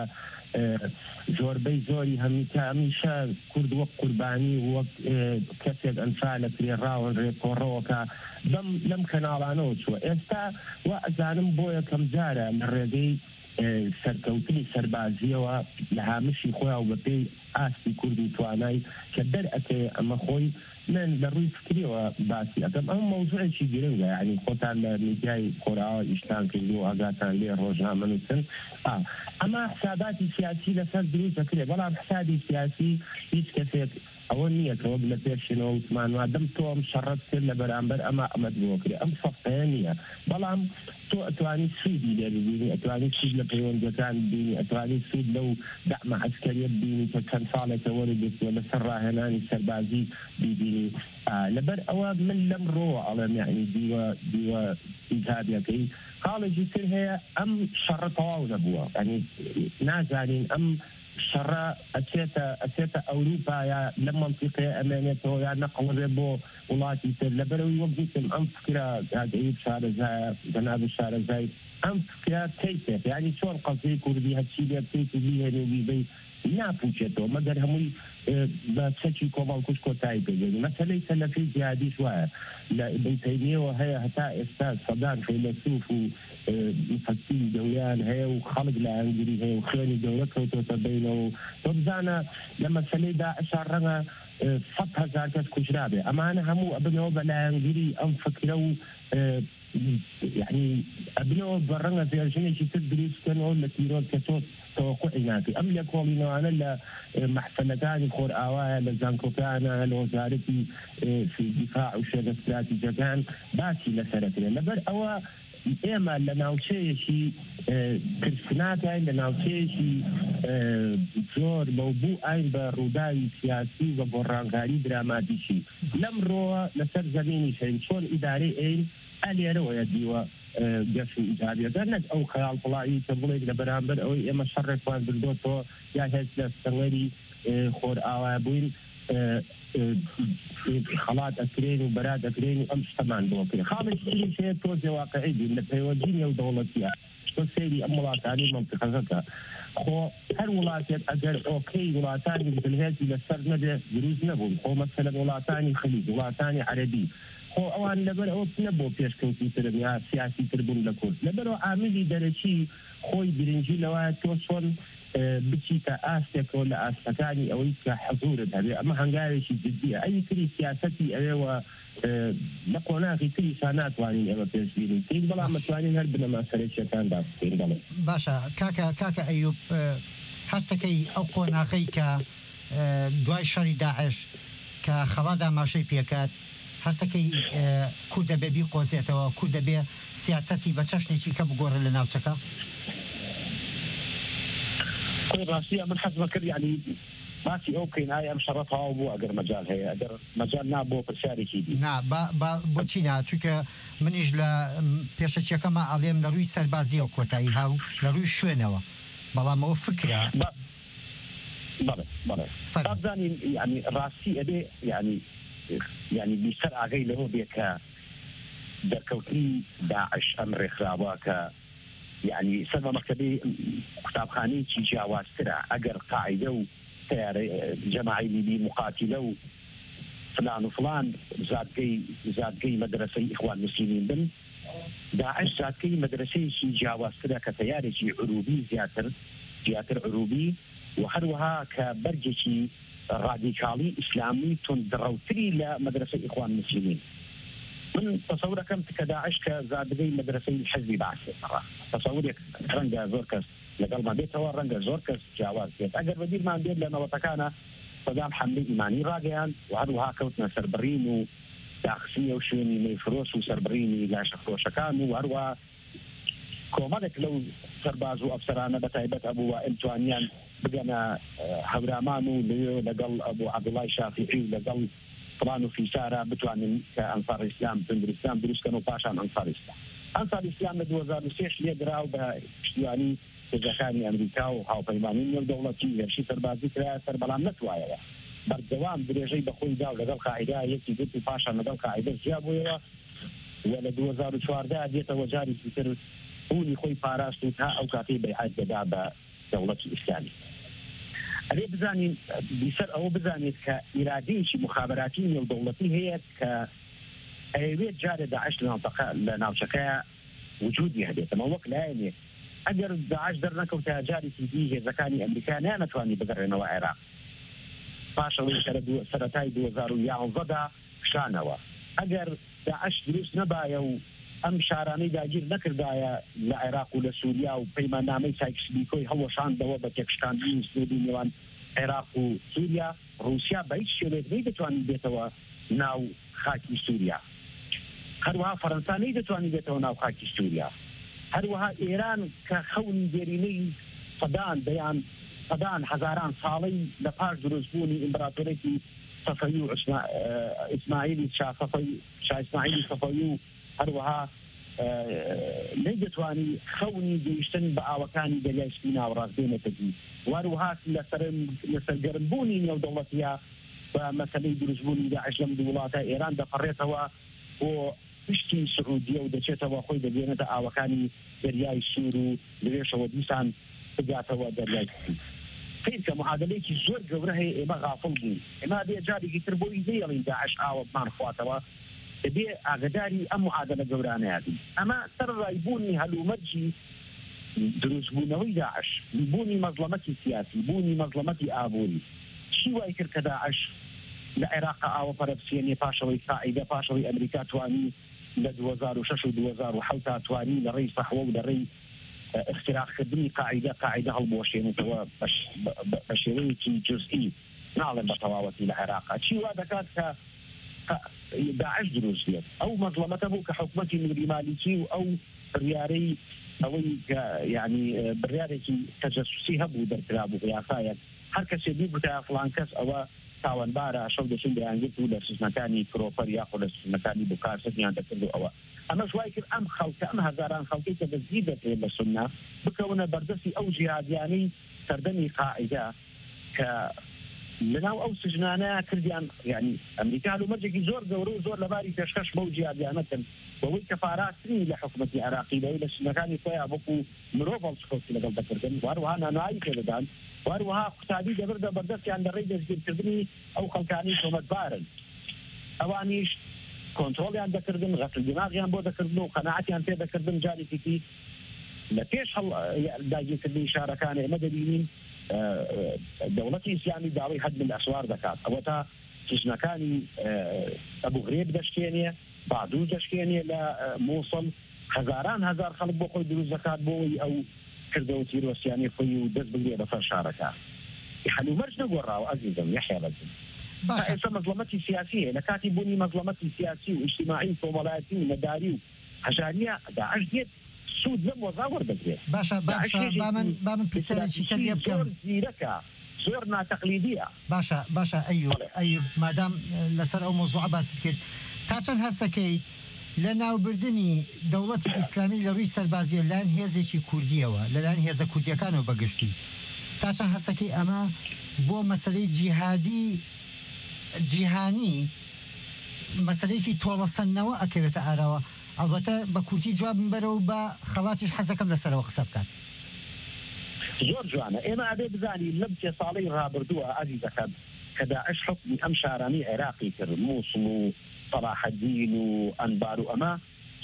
زۆربەی زۆری هەمیشە کورد وەک قوربانی وەک کەسێک ئەنفا لە پرێڕاون ڕێکۆڕەوەکە لەم کەناڵانەوە چووە. ئێستا وا ئەزانم بۆ یەکەم جارە لە ڕێگەی سەرکەوتنی سەربازیەوە لە هامشی خۆیان و بەپێی ئاستی کوردی توانای کە دەرئەکەی ئەمە خۆی من لروي فكري وباسي أكم أهم موضوع شيء جرينجا يعني خطان لميدياي قراءة إشتان كيلو أغاتان لي روجنا منوسن أما حساباتي سياسي لسال دروسة كري بلا حسابي سياسي هيش كثير أولية وبلا بيرشنو وثمان ما دم توم شرط كل برامبر أما أمد بوكري أم صفانية بلا أتواني السود اللي أتواني السود لبيون جتان بيني أتواني السود لو دعم عسكري بيني كان صالة وردت ولا سرة هناني سربازي بيني لبر أو من لم رو على يعني ديوا إذهاب يكي قال جيتر هي أم شرطها ونبوها يعني نازلين أم شرا أتيتا أوروبا يا لما منطقة أمانته يا نقل ربو ولاتي لبروي وقتهم أم فكرة عيب شارع زاي جناب الشارع زاي أم فكرة كيف يعني شو القضية كردي هالشيء كيف بيها نبي نافوشته ما قدر همي بتشكي كوبال كشكو تايبه يعني مثلا سلفي زيادي شوية لابن تيمية وهي هتا استاذ صدان فيلسوف ومفكرين دويان هي وخلق لانجري هي وخياني دولته وتبينه وبزانا لما سليدا اشارنا 100,000 كاس كشرابه اما انا همو ابنه بلانجري ام فكروا يعني ابنه برنا في الجنة تدريس كانوا لكيرون كتوت توقعيناتي أم يكونوا أنا لا محفلتان خور آوايا لزانكوتانا لوزارتي في الدفاع وشغل استراتيجي كان باسي لسرتنا لبر أو إما لناوشي شيء كرسناتي لناوشي شيء زور موضوع أين بروداي سياسي وبرانغاري دراماتي شيء لم روى لسر زميني شيء شون إداري أين ألي رؤية ديوة جسم إيجابية درنت أو خيال طلائي تبغي لبرامبر أو إما شرط وان بالدوتو يا هيك لستغيري خور آوابين خلاط أكرين وبراد أكرين أمش تمان بوكري خامس شيء توزي واقعي دي اللي بيوجيني ودولتي سيري أمولاتاني منطقة ذكا خو هر ولاتات أجر أوكي ولاتاني مثل هذه لسرنا دروز نبون خو مثلا ولاتاني خليج ولاتاني عربي خو اوان لبر او نبو پێشکەوتی ترن یا سیاسی تر بوون لە کورد لەبەرەوە عاملی دەرەچی خۆی برنجی لەوە تۆ چۆن بچیتە ئاستێکەوە لە ئاستەکانی ئەوەی کە حەزورت هەبێ ئەمە هەنگاوێکی جددیە ئەی تری سیاسەتی ئەوێەوە لە قۆناغی تریشا ناتوانین ئێمە پێشبینی بکەین بەڵام متوانین هەر بنەما سەرەکیەکان باسکەین بڵێ باشە کاکە ئەیوب هەستەکەی ئەو قۆناغەی کە دوای شەڕی داعش کە خەڵات ئاماژەی پێکات هەستەکەی کو دەبێ بیقۆزێتەوە کو دەبێ سیاسەتی بە چەشنێکی کە بگۆڕە لە ناوچەکە ڕاستی من حەزم کرد یعنی باسی ئەو بکەین ئایا ئەم شەڕە تەواو بوو ئەگەر مەجال هەیە ئەگەر مەجال نابوو پرسیارێکی دی بۆچی نا چونکە منیش لە پێشەچیەکەمە ئەڵێم لە ڕووی سەربازیەوە کۆتایی هاو لە ڕووی شوێنەوە بەڵام ئەوە فکرە بەڵێ بابزانین یعنی ڕاستی ئەبێ يعني بيسر عقيل هو بيك دركوتي داعش أمر إخرابك يعني سبب مكتبي كتاب خاني تيجي عواسترع أجر قاعدة جماعي اللي مقاتلة فلان وفلان زاد جي مدرسة إخوان المسلمين بن داعش زاد جي مدرسة تيجي عواسترع كتياري شي عروبي زياتر عروبي وهروها كبرجتي راديكالي إسلامي تندروتري لمدرسة إخوان المسلمين من تصوركم كداعش كزادقي مدرسة الحزب بعثة تصورك رنجا زوركس لقل ما بيت هو رنجا زوركس جواز بيت أقر بديل ما ندير لنا وطكانا صدام حملي إيماني راقيان وهذا كوتنا سربرين وداخسية وشويني ميفروس وسربريني لا شخوشكان وهذا كومالك لو سربازو أفسرانا بتايبت أبو وائل توانيان بقنا هورامانو لقل أبو عبد الله الشافعي لقل طبعا في سارة بتوان كأنصار الإسلام تندر الإسلام دروس كانوا باشان أنصار الإسلام أنصار الإسلام لدوزار السيش يقرأوا باشتواني إذا كان أمريكا وهاو بيمانين الدولتي يرشي سربازي كلا سربلام نتوايا بردوام دريجي بخوي داو لقل قاعدة يكي قلت باشان لقل قاعدة جابوا ولا دوزار الشواردا ديتا وجاري سيتر هوني خوي باراستو تا أو كاتي بيعاد جدابة دولة الإسلامي أبي بزاني بيصير أو بزاني كإرادة شيء مخابراتي من الدولة هي كأيوة جارة داعش لناوشكا وجودي هذا تمام وقت لا يعني أجر داعش درنا كوتا جاري سيدي إذا كان أمريكا لا نتواني بدرنا وعراق پاشەوەی سەرەتای 2011دا شانەوە ئەگەر داعش دروست نەبایە و ئەم شارانەی داگیر نەکردایە لە عێراق و لە سووریا و پەیماننامەی سایکس-پیکۆی هەڵوەشاندەوە بە تێکشکاندنی سنووری نێوان عێراق و سووریا رووسیا بە هیچ شێوەیەک نەیدەتوانێت بێتەوە ناو خاکی سووریا هەروەها فەرەنسا نەیدەتوانێت بێتەوە ناو خاکی سووریا هەروەها ئێران کە خەونی دێرینەی سەدان هەزاران ساڵەی لە پاش دروستبوونی ئیمپراتۆرێتی سەفەوی و ئیسماعیلی شاه ئیسماعیلی سەفەوی و هەروەها نەیدەتوانی خەونی گەیشتن بە ئاوەکانی دەریای سپینا و ڕاستێنێتەدی وەروەها لە سەرگەرمبوونی نێودەوڵەتیە بە مەسەلەی دروستبوونی داعش لەم دوو وڵاتە ئێران دەپەڕێتەوە بۆ پشتی سعودیە و دەچێتەوە خۆی دەبێنێتە ئاوەکانی دەریای سوور و لەوێشەوە دیسان بگاتەوە دەریای کە معادلەیەکی زۆر گەورە هەیە ئێمە غافڵ بووین ئێمە بێ جارێکی تر بۆی دەیەڵین داعش ئاوە بمان خواتەوە دەبێ ئاگداری ئەم معادلە گەورانەیەبی ئەمە سەرڕایبوونی هەلومەرجی دروستبوونەوەی داعش بوونی مەزڵەمەتی سیاسی بوونی مەزڵەمەتی ئابووری چی وای کرد کە داعش لە عێراق ئاوە پەرەپسێنێ پاشەوەی قاعیدە پاشەوەی ئەمریکا توانی لە 2006 و 2007 توانی لە ڕێی سەحوە و لە ڕێی اختراقکردنی قاعدە هەڵبۆشێنێتەوە بە شێوەیەکی جزئی ناڵێن بە تەواوەتی لە عێراقا چی وا دەکات کە داعش دروست بێت ئەو مەزڵەمەتە بوو کە حکومەتی نوری مالیکی و ئەو بڕیارەی ئەوەی یعنی بڕیارێکی تەجەسوسی هەبوو دەرکرا بوو یاسایەک هەر کەسێ بیگوتە فڵان کەس ئەوە تاوانبارە شەو دەچین دەیانگرت و لە سوزنەکانی پرۆپەر یاخۆ لە سوزنەکانی بووکارسەیان دەکرد و ئەوە ئەمە شوای کرد ئەم خەڵکە ئەم هەزاران خەڵکی کە دەستگیر دەکرێت لە سوننا بکەونە بەردەستی ئەو جیهادیانەی سەردەمی قاعیدە کە لەناو ئەو سژنانە کردیان یعنی ئەمریکا هەلومەرجێکی زۆر گەورە و زۆر لەباری پێشکەش بەو جیهادیانەکەن بەوەی کە پاراستنی لە حکومەتی عێراقی لەوەی لە سژنەکانی خۆیان وەکو مرۆڤ هەڵسکۆتی لەگەڵ دەکردن وهروەها نانایی پێدەدان وهروەها قوتابی دەبردە بەردەستیان لە ڕێی دەستگیرکردنی ئەو خەڵکانی تۆمەتبارن ئەوانیش کۆنترۆلیان دەکردن غەسل دماغیان بۆ دەکردن و قەناعەتیان پێ دەکردن جارێکی لە پێش داگیرکردنی شارەکان ئێمە دەبینین دەوڵەتی ئیسلامی داوای حەد من ئەسوار دەکات ئەوە تا سژنەکانی ئەبوو غرێب دەشکێنێ بادوو دەشکێنێ لە مووسڵ هەزاران هەزار خەڵک بۆ خۆی دروست دەکات بۆی ئەو کردەوە تیرۆسیانی خۆی و دەست بگرێ بەسەر شارەکە هەلومەرج نەگۆڕاوە ئەزیزم یەحیا بەزم ئێستا مەزڵەمەتی سیاسیە لە کاتی بوونی مەزڵەمەتی سیاسی و اجتماعی کۆمەڵایەتی و نەداری و هەژاریە داعش دێت سود لەم وەزا وەردەگرێت باشە با من پیسەرێکی کە لێ بکەم زیرەکە زۆر ناتەقلیدیە باشە ئەیوب مادام لەسەر ئەو مۆزوعە باست کرد تا چەند هەستەکەی لە ناوبردننی دەوڵەتی ئیسلامی لە ڕووی سەربازیە لەلایەن هێزێکی کوردیەوە لەلایەن هێزە کوردیەکانەوە بەگشتی تا چەند هەستەکەی ئەمە بۆ مەسەلەی جیهادی جیهانی مەسەلەیەکی تۆڵەسەندنەوە ئەکەوێتە ئاراوە ئەڵبەتە بە کورتی جواب بەرەوە بە خەڵاتیش حەزەکەم لەسەرەوە قسە بکات زۆر جوانە ئێمە ئەبێ بزانی لەم سێ ساڵەی ڕابردووە ئازیزەکەم کە داعش حکمی ئەم شارانی عێراقی کرد مووسڵ و صلاح الدین و ئەنبار و ئەمە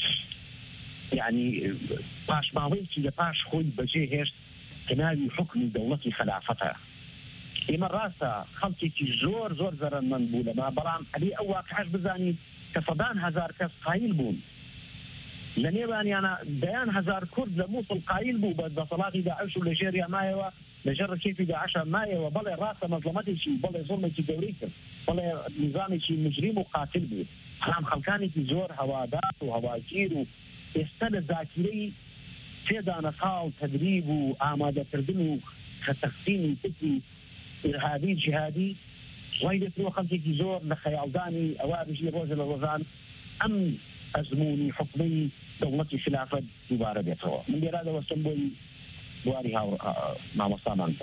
یعنی پاشماوەیەکی لە پاش خۆی بەجێ هێشت کە ناوی حکمی دەوڵەتی خلافەتە ئێمە ڕاستە خەڵکێکی زۆر زۆر زەرمەند بوو لەما بەڵام ئەبێ ئەو واقعەش بزانیت کە سەدان هەزار کەس قایل بوون لە نێوانیانە دەیان هەزار کورد لە مووسڵ قایل بوو بە دەسەڵاتی داعش و لە ژێریا مایەوە لە ژێر ڕکێفی داعشە مایەوە بەڵێ ڕاستە مەزڵەمەتێکی بەڵێ زۆرمێکی گەورەی کرد بەڵێ نظامێکی مجریم و قاتل بوو بەڵام خەڵکانێکی زۆر هەوادار و هەواگیر و ئێستا لە زاکیرەی تێدانە ساڵ تەدریب و ئامادەکردن و کە تەقسیمی فکری ئیرهابی جیهادی وای دەکرێتەوە خەڵکێکی زۆر لە خەیاڵدانی ئەوا بژی ڕۆژە لە ڕۆژان ئەم ئەزمموی حکومەی دەوڵەتی خلافەت دووبارە بێتەوە من لێرا دەوەستم بۆی بواری مامۆستاماندا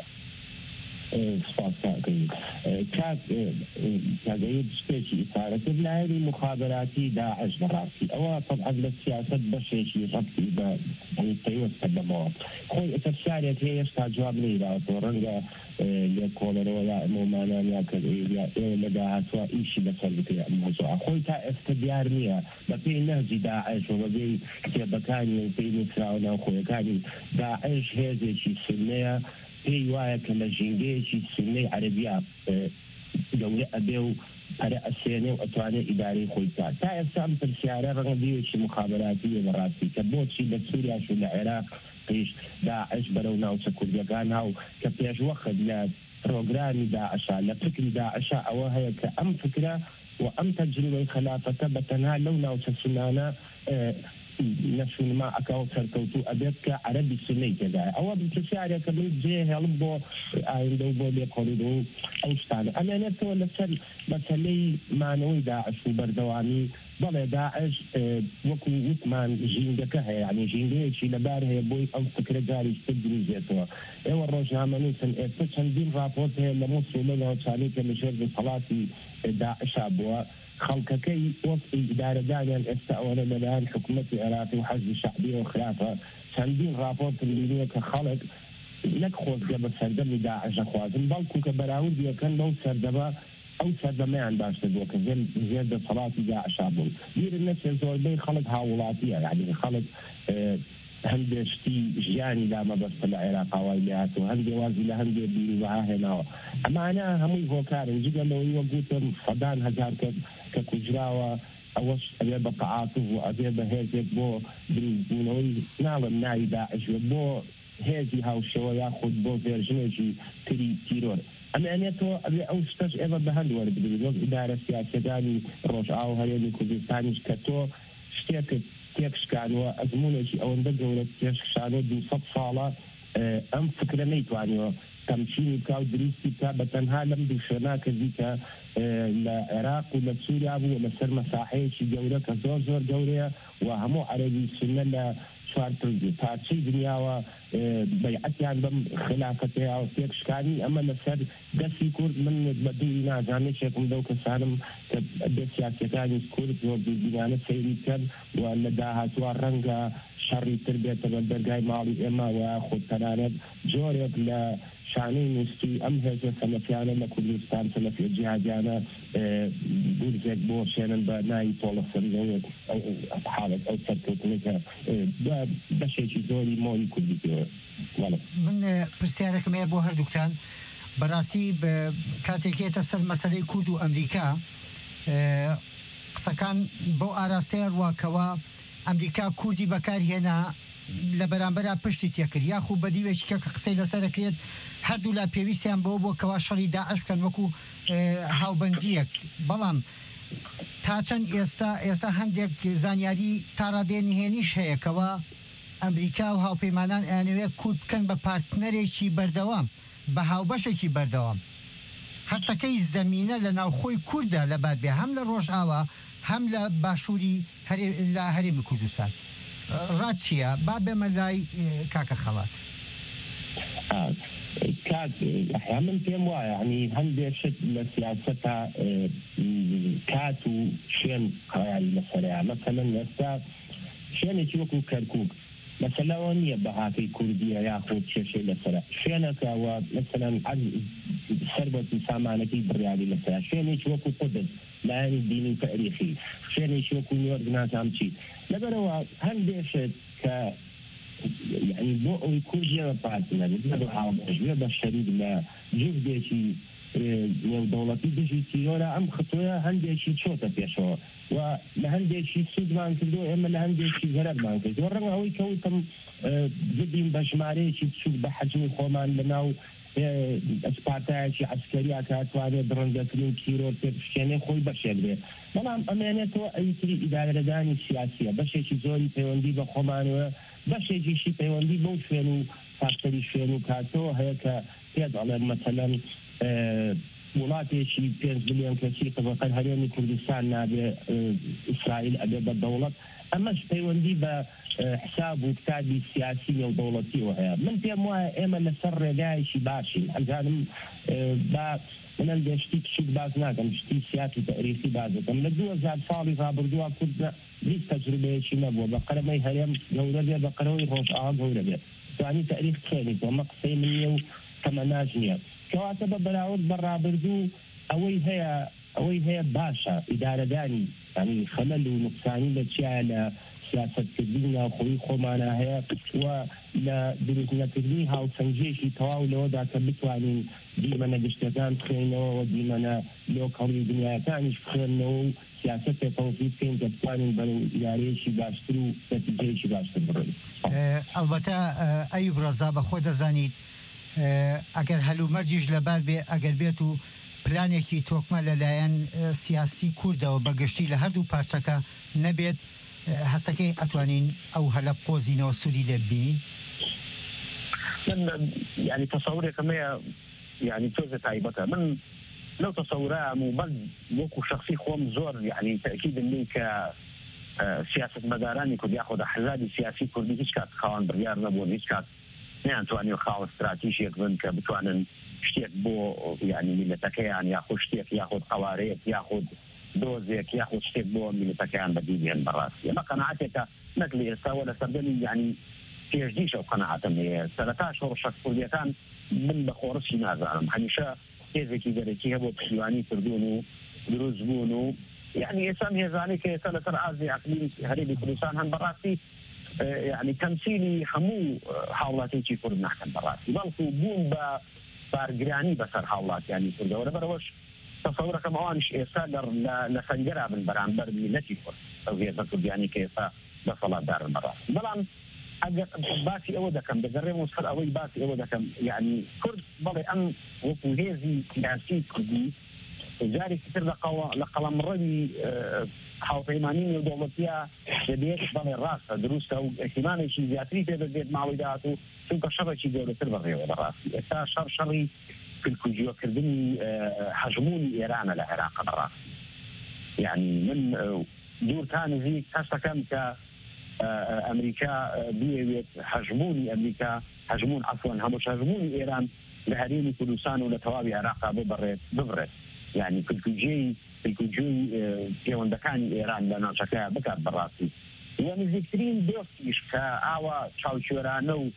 کاگەیت شتێکی ئیسارەکرد لایەنی مخابراتی داعش بەڕاستی ئەوە طبعا لە سیاست بەشێکی ڕەبتی بە پەیوەستە بەمەوە خۆی ئەتەرشارێت هەیە هێشتا جواب نەیراوەتەوە ڕەنگە لێ کۆڵەرەوە یا مۆمانان یا کە ئێوە لە داهاتوە ئیشی لەسەر بکرێ ئەم مۆزوعە خۆی تا ئێستا دیار نییە بە پێی نەهجی داعش و بەبێی کتێبەکانی و پێی نووسراوە ناوخۆیەکانی داعش هێزێکی سنەیە پێی وایە کە لە ژینگەیەکی سنەی عەرەبیا گەورە ئەبێ و پەرە ئەسێنێ و ئەتوانێت ئیدارەی خۆی تا ئێستا ئەم پرسیارە ڕەنگەدیوێکی مخابراتی بەڕاستی کە بۆچی لە سووریاش و لە عێراق پێش داعش بەرەو ناوچە کوردەکان هاو کە پێشوەخت لە پرۆگرامی داعشا لە فکری داعشا ئەوە هەیە کە ئەم فکرە و ئەم تەجروبەی خلافەتە بەتەنها لەو ناوچە سنانە نەشونما ئەکاو سەرکەوتو ئەبێت کە عەرەبی سنەی تێدایە ئەوە پرسیارێکە من جێ هێڵم بۆ ئایندە و بۆ لێکۆڵین و ئەو شتانە ئەمێنێتەوە لەسەر مەسەلەی مانەوەی داعش و بەردەوامی بەڵێ داعش وەکو وتمان ژینگەکە هەیە یعنی ژینگەیەکی لەبار هەیە بۆی ئەم فکرە جاریشتر دروزێتەوە ئێوە ڕۆژنامەنووسن ئێستا چەندین راپۆرت هەیە لە مۆسوڵە ناوچانەی کە لەژێر دەسەڵاتی داعشا بووە خەڵکەکەی وەستی ئیدارەدانیان ئێستا ئەوەنە لەلایەن حکوومەتی عێراقی و حەزبی شەعبی و خلافە چەندین راپۆرت بینیوە کە خەڵک نەک خۆزگە بە سەردەمی داعش خوازن بەڵکو کە بەراورد یەکەن لەو سەردەمە ئەو سەردەمەیان باشتر بووە کە زێر دەسەڵاتی داعشا بوون بیرن نەچێت زۆربەی خەڵک هاوڵاتیە یعنی خەڵک هەندێشتی ژیانی دامەبەستە لە عێراق هاوای لات و هەندێ وازی لە هەندێ بینی وها هێناوە ئەمانە هەمووی هۆکارن جگە لەوەی وەگوتم سەدان هەزار کە کوژراوە ئەوەش ئەبێ بە تەعاتوف و ئەبێ بە هێزێک بۆ دروستبوونەوەی ناڵم ناوی داعش بۆ هێزی هاوشەوە یاخود بۆ ڤێرژنێکی تری تیرۆر ئەمانێتەوە ئەبێ ئەو شتەش ئێمە بە هەند وەربگرین وەک ئیدارە سیاسەتانی ڕۆژئاو هەرێمی کوردستانیش کە تۆ شتێکت تێکشکانوە ئەزمونێکی ئەوەندە گەورە تێشکشانە 200 ساڵە ئەم فکرە نەیتوانیەوە تەمچینی بکا و دروستی بکا بە تەنها لەم دوو شوێنە کردی کە لە عێراق و لە سووریا بوو لەسەر مەساحەیەکی گەورە کە زۆر زۆر گەورەیە و هەموو عەرەبی سونە لە چوار پارچەی دنیاوە بەیعەتیان بەم خلافەتەیە و تێکشکانی ئەمە لەسەر دەستی کورد من بە دووری نازانێکێکم لەو کەسانم کە بێ سیاسەکانی کورد زۆر دووربینانە سەیری بکەن و لە داهاتوە ڕەنگە شەڕی تر بێتە بە دەرگای ماڵی ئێمە و خۆ تەنانەت جۆرێک لە شانەی نووستی ئەم هێزە سەلەفیانە لە کوردستان سەلەفیە جیهادیانە بورزێک بۆ شێنن بە ناوی تۆڵە سەرزەوێت ئەو حاڵەت ئەو سەرکەوتنێکە بەشێکی زۆری مۆی کوردیەوە من پرسیارێکم هەیە بۆ هەردووکتان بەڕاستی کاتێکێتە سەر مەسەلەی کورد و ئەمریکا قسەکان بۆ ئاراستەیە ڕواکەوە ئەمریکا کوردی بەکارهێنا لە بەرامبەر پشتی تێکرد یاخو بەدیوێکی کە قسەی لەسەرەکرێت هەردوو لا پێویستیان بۆ کەوا شەڕی داعش بکەن وەکو هاوبەندیەک بەڵام تا چەند ئێستا هەندێک زانیاری تاڕادێنهێنیش هەیەکەوە ئەمریکا و هاوپەیمانان ئەیانەوێت کورد بکەن بە پارتنەرێکی بەردەوام بە هاوبەشێکی بەردەوام هەستەکەی زەمینە لە ناوخۆی کووردە لەبات بێ هەم لە ڕۆژئاوا هەم لە باشووری لە هەرێمی کوردستان ڕات چییە؟ با بێمە لای کاکە خەڵات کات من پێم وایە ینی هەندێشت لە سیاسەتا کات و شوێن قەیاری لەسەرەیە مەسەلەن ئێستا شوێنێکی وەکو کەرکووک مەسەلەوە نییە بەهاکەی کوردیە یاخۆ کێشەی لەسەرە شوێنەکەوە مەسەلەن سەربەت و سامانەکەی بڕیاری لەسەر شوێنێکی وەکو قودس لایەنی دینی و تاریخی شوێنێکی وەکو نیوەرک نازام چی لەبەرەوە هەندێشت کە يعني بۆ ئەوی کوردیە بە پارتنەر بە هاوبەشێ بە شەریک لە جوزێکی نێودەوڵەتی دژی تیرۆرە ئەم خطوەیە هەندێکی چۆتە پێشەوە و لە هەندێکی سوودمان کردو ئێمە لە هەندێکی زەرەرمان کرد و ڕەنگە ئەوەی کەوتم بدین بە ژمارەیەکی چوو بە حەجمی خۆمان لەناو ئەسپارتایەکی عەسکەریە کاتوانێت درەنگەکردن تیرۆر پێشکێنێ خۆی بەشێک بێت بەڵام ئەمێنێتەوە ئەویتری ئیدارەدانی سیاسیە بەشێکی زۆری پەیوەندی بە خۆمانەوە بەشێکیشی پەیوەندی بەو شوێن و فاکتەری شوێن و کاتەوە هەیە کە پێ دەڵێن مەسەلەن وڵاتێکی 5 ملیۆن کەسی تەبەقەت هەرێمی کوردستان نابێ ئیسرائیل ئەبێ بە دەوڵەت ئەمەش پەیوەندی بە حساب و کتابی سیاسی نێودەوڵەتیەوە هەیە من پێم وایە ئێمە لەسەر ڕێگایەکی باشین ئەزانم با منە گەشتی کچیک باز ناکەم شتی سیاسی تاریخی باز دەکەم لە 2000 ساڵی ڕابردووە کورد هیچ تەجروبەیەکی نەبووە بە قەرەمەی هەرێم گەورە بێ بە قەرەوەی ڕۆژئاوا گەورە بێت توانی تاریخ خوێنیت ئەمە قسەی من نییە و تەمەناج نییە کەواتە بە بەراورد بە ڕابردوو ئەوەی هەیە باشە ئیدارەدانی ینی خەلەل و نوقسانی لە چیایە لە سیاستکردنی ناوخۆیی خۆمانە هەیە و لە دروستنەکردنی هاوسەنگێکی تەواو لەوەدا کە بتوانین دیمەنە گشتەکان بخوێنەوە و دیمەنە لۆکەڵی دنیاکانیش بخوێنەوە و سیاست تەوفیق بکەین کە بتوانین بەرەو یارەیەکی باشتر و نەتیجەیەکی باشتر بڕۆین. ئەلبەتە ئەیوب ڕەزا بەخۆ دەزانیت ئەگەر هەلومەرجیش لەبار بێ ئەگەر بێت و پلانێکی تۆکمە لەلایەن سیاسی کوردەوە بەگشتی لە هەردوو پارچەکە نەبێت هەستەکەی ئەتوانین ئەو هەلە قۆزینەوە سوودی لێ ببینین. من يعني تصورێکم هەیە يعني تۆزە تایبەتە من لەو تەسەورە موبەر وەکو شخصی خۆم زۆر يعني تأكيدم لێ کە سیاست مەدارانی کورد یاخۆ حەزابی سیاسی کوردی هیچ کات خاوەن بڕیار نەبوون هیچ کات نەیانتوانێت خاوەن استراتیژیەک بن کە بتوانن شتێک بۆ يعني میلەتەکەیان یاخۆ شتێک یاخۆ قەوارەیەک یاخۆ دۆزێک یاخۆ شتێک بۆ میلەتەکەیان بەدی بێن بەڕاستی ئەمە قەناعەتێکە نەک لە ئێستاوە لە سەردەمی يعني پێشدیش ئەو قەناعەتم هەیە سەرەتا شۆڕشە کوردیەکان من بە خۆڕشی نازانم هەمیشە هێزێکی دەرەکی هەبوو پشتیوانی کردوون و دروست بوون و يعني ئێستا هێزانەی کە ئێستا لەسەر ئازی عەقلی هەرێمی کوردستان هەن بەڕاستی يعني تەمسیلی هەموو هاوڵاتێکی کورد ناکەن بەڕاستی بەڵکو بوون بە بارگرانی بەسەر هاوڵاتیانی کوردەوە لەبەرەوەش تەسەورەکەم ئەوانش ئێستا لە سەنگەرا بن بەرامبەر میلەتی کورد ئەو هێزە کوردیانی کە ئێستا دەسەڵاتدارن بەڕاستی بەڵام ئەگەر باسی ئەوە دەکەم دەگەڕێمەوە سەر ئەوەی باسی ئەوە دەکەم يعني کورد بەڵێ ئەم وەکو هێزی سیاسی کوردی جارێکی تر لە قەڵەمڕەوی هاوپەیمانی نێودەوڵەتیە دەبێت بەڵێ ڕاستە دروستە و احتیمالێکی زیاتری پێدەبێت ماوەی داهات و چونکە شەڕێکی گەورەتر بەڕێوە بەڕاستی ئێستا شەڕی کلکوجیۆکردنی هەژمونی ئێرانە لە عێراق بەڕاستی يعني من دوورتان نزیک هەست دەکەم کە ئەمریکا بوێت هەژمونی ئەمریکا هەژمون عەفوەن هەمووش هەژمونی ئێران لە هەرێمی کوردستان و لە تەواوی عێراقا ببڕێت يعني کلکوجێی پەیوەندەکانی ئێران لە ناوچەکە بکات بەڕاستی و نزیکترین دۆستیش کە ئاوا چاوچێرانە و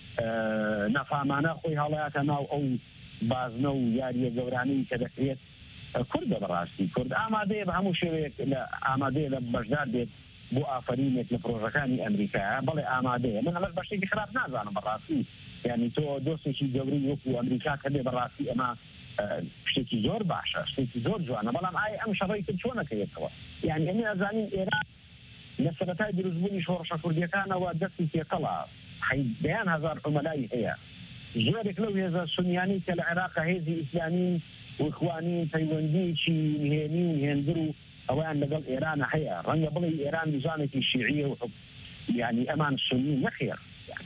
نەفامانە خۆی هەڵەیەتە ناو ئەو بازنە و یاریە گەورانەی کە دەکرێت کوردە بەڕاستی کورد ئامادەیە بە هەموو شێوەیەک ئامادەیە لە بەشدار بێت بۆ ئافرینێک لە پرۆژەکانی ئەمریکا بەڵێ ئامادەیە من ئەمەش بەشتێکی خراپ نازانم بەڕاستی یعنی تۆ دۆستێکی گەوری وەکو ئەمریکا کە بێ بەڕاستی ئەمە شتێکی زۆر باشە شتێکی زۆر جوانە بەڵام ئایا ئەم شەڕی تر چۆنەکەیەتەوە یعنی ئەمە ئەزانین ئێران لە سەرەتای دروستبوونی شۆڕشە کوردیەکانەوە دەستی پێکەڵە بەیان هەزار عومەلای هەیە زۆرێک لەو هێزە سونیانی کە لە عێراقا هێزی ئیسلامی وإخواني پەیوەندیکی نهێنی و هێندر و ئەویان لەگەڵ ئێرانە هەیە ڕەنگە بڵێ ئێران نظامێکی شیعیە و يعني ئەمان سنی نەخێر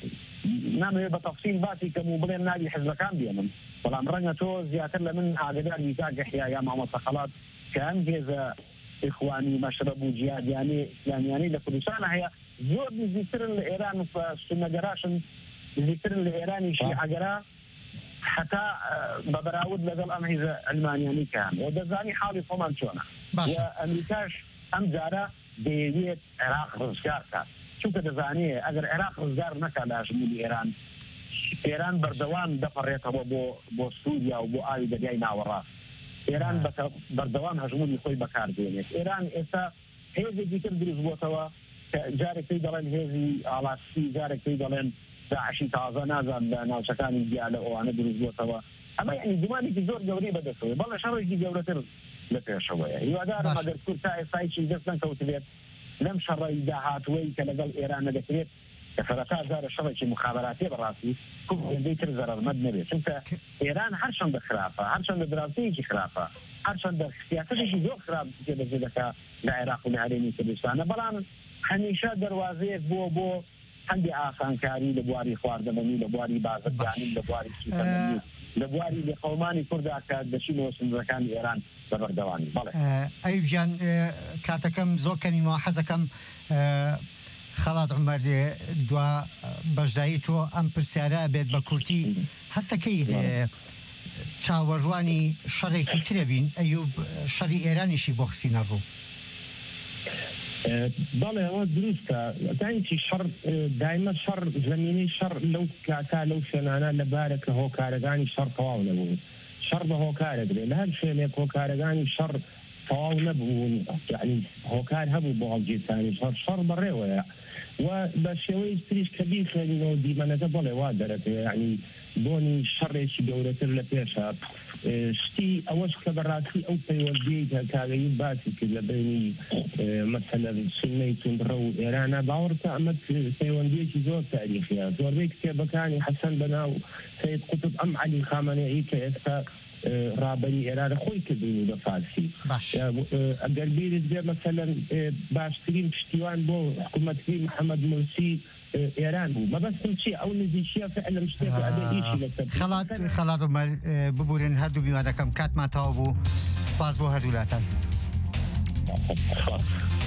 نامەوێت بە تەفسیل باسی کەم و بڵێم ناوی حزبەکان بێنم بەڵام ڕەنگە تۆ زیاتر لە من ئاگداری کاگەحیا یا مامۆستەقەڵات کە ئەم هێزە ئیخوانی مەشرەب و جیهادیانەی ئیسلامیانەی لە کوردستانە هەیە زۆر نزیکترن لە ئێران و سونەگەراشن نزیکترن لە ئێرانی شیعەگەرا حتى ببراود لەگەڵ ئەم هێزە ئەلمانیانی کەن و دەزانی حاڵی خۆمان چۆنە ئەمریکاش ئەم جارە دەیەوێت عێراق ڕزگار کات چونکە دەزانێت ئەگەر عێراق ڕزگار نەکات لە هەژمونی ئێران بەردەوام دەپەڕێتەوە بۆ سووریا و بۆ ئاوی دەریای ناوەڕاست ئێران بەردەوام هەژمونی خۆی بەکاردێنێت ئێران ئێستا هێزێکی تر دروست بووتەوە کە جارێک پێی دەڵێن هێزی ئاڵاستی جارێک پێی دەڵێن داعشی تازە نازان لە ناوچەکانی دیا لە ئەوانە دروست بووتەوە ئەمە یعنی گومانێکی زۆر گەوری بەدەستەوە بەڵێ شەڕێکی گەورەتر لە پێشەوەیە هیوادارم ئەگەر کورد تا ئێستایکی دەست نەکەوت بێت لەم شەڕی داهاتوەی کە لەگەڵ ئێرانە دەکرێت کە سەرەتا جارە شەڕێکی مخابراتی بەڕاستی کوردی تر زەرمەد نەبێت چونکە ئێران هەرچەندە خراپە هەرچەندە دراوسەیەکی خراپە هەرچەندە سیاسەتێکی زۆر خراپ دەجێ دەکات لە عێراق و لە هەرێمی کوردستانە بەڵام هەمیشە دەواازەیەک بۆ هەندی ئاسانکاری لە بواری خواردەمەنی لە بواری بازرگانی لە بواری سوتەمەنی لە بواری لە قەومانی کووردا کە دەچینەوە سندەکانی ئێران بە بەردەوانی بەڵێ ئەیوب گیان کاتەکەم زۆر کەمیەوە حەزەکەم خەڵات عومەر دوا بەشداری تۆ ئەم پرسیارە بێت بە کورتی هەستەکەی چاوەڕوانی شەڕێکی ترە بین ئەیوب شەڕی ئێرانیشی بۆ خستینە ڕوو بەڵێ ئەوە دروستە دایکی شەڕ دایمە شەڕ زەمینەی شەڕ لەو کاتا لەو شوێنانە لەبارە کە هۆکارەکانی شەڕ تەواو نەبوون شەڕ بە هۆکارە درێت لە هەر شوێنێک هۆکارەکانی شەڕ تەواو نەبوون یعنی هۆکار هەبوو بۆ هەڵگیرتانی شەڕ بەڕێوەیە و بە شێوەی تریش کە بیخێنینەوە دیمەنەکە بەڵێ وا دەرەێ یعنی بۆنی شەڕێکی گەورەتر لە پێشە شتی ئەوەش کە بەڕاستی ئەو پەیوەندی کاغەیی باسی کرد لە بینی مەسەلەن سنەی تونڕە و ئێرانە باوەڕکە ئەمە پەیوەندیەکی زۆر تاریخیە زۆربەی کتێبەکانی حەسەن بەناو سید قوتب ئەم عەلی خامنەئی کە ئێستا ڕابەری ئێرانە خۆی کردوین بە فارسی ئەگەر بیرت بێ مەسەلەن باشترین پشتیوان بۆ حکوومەتی محەممەد مرسی ئێران بوو مەبەستم چی ئەو نزیکیە فعلا شتێک ئەدەیشی لەسەر خەڵات عومەر ببورن هەردوو میوان دەکەم کاتمان تەواو بوو سپاس بۆ هەردوولاتان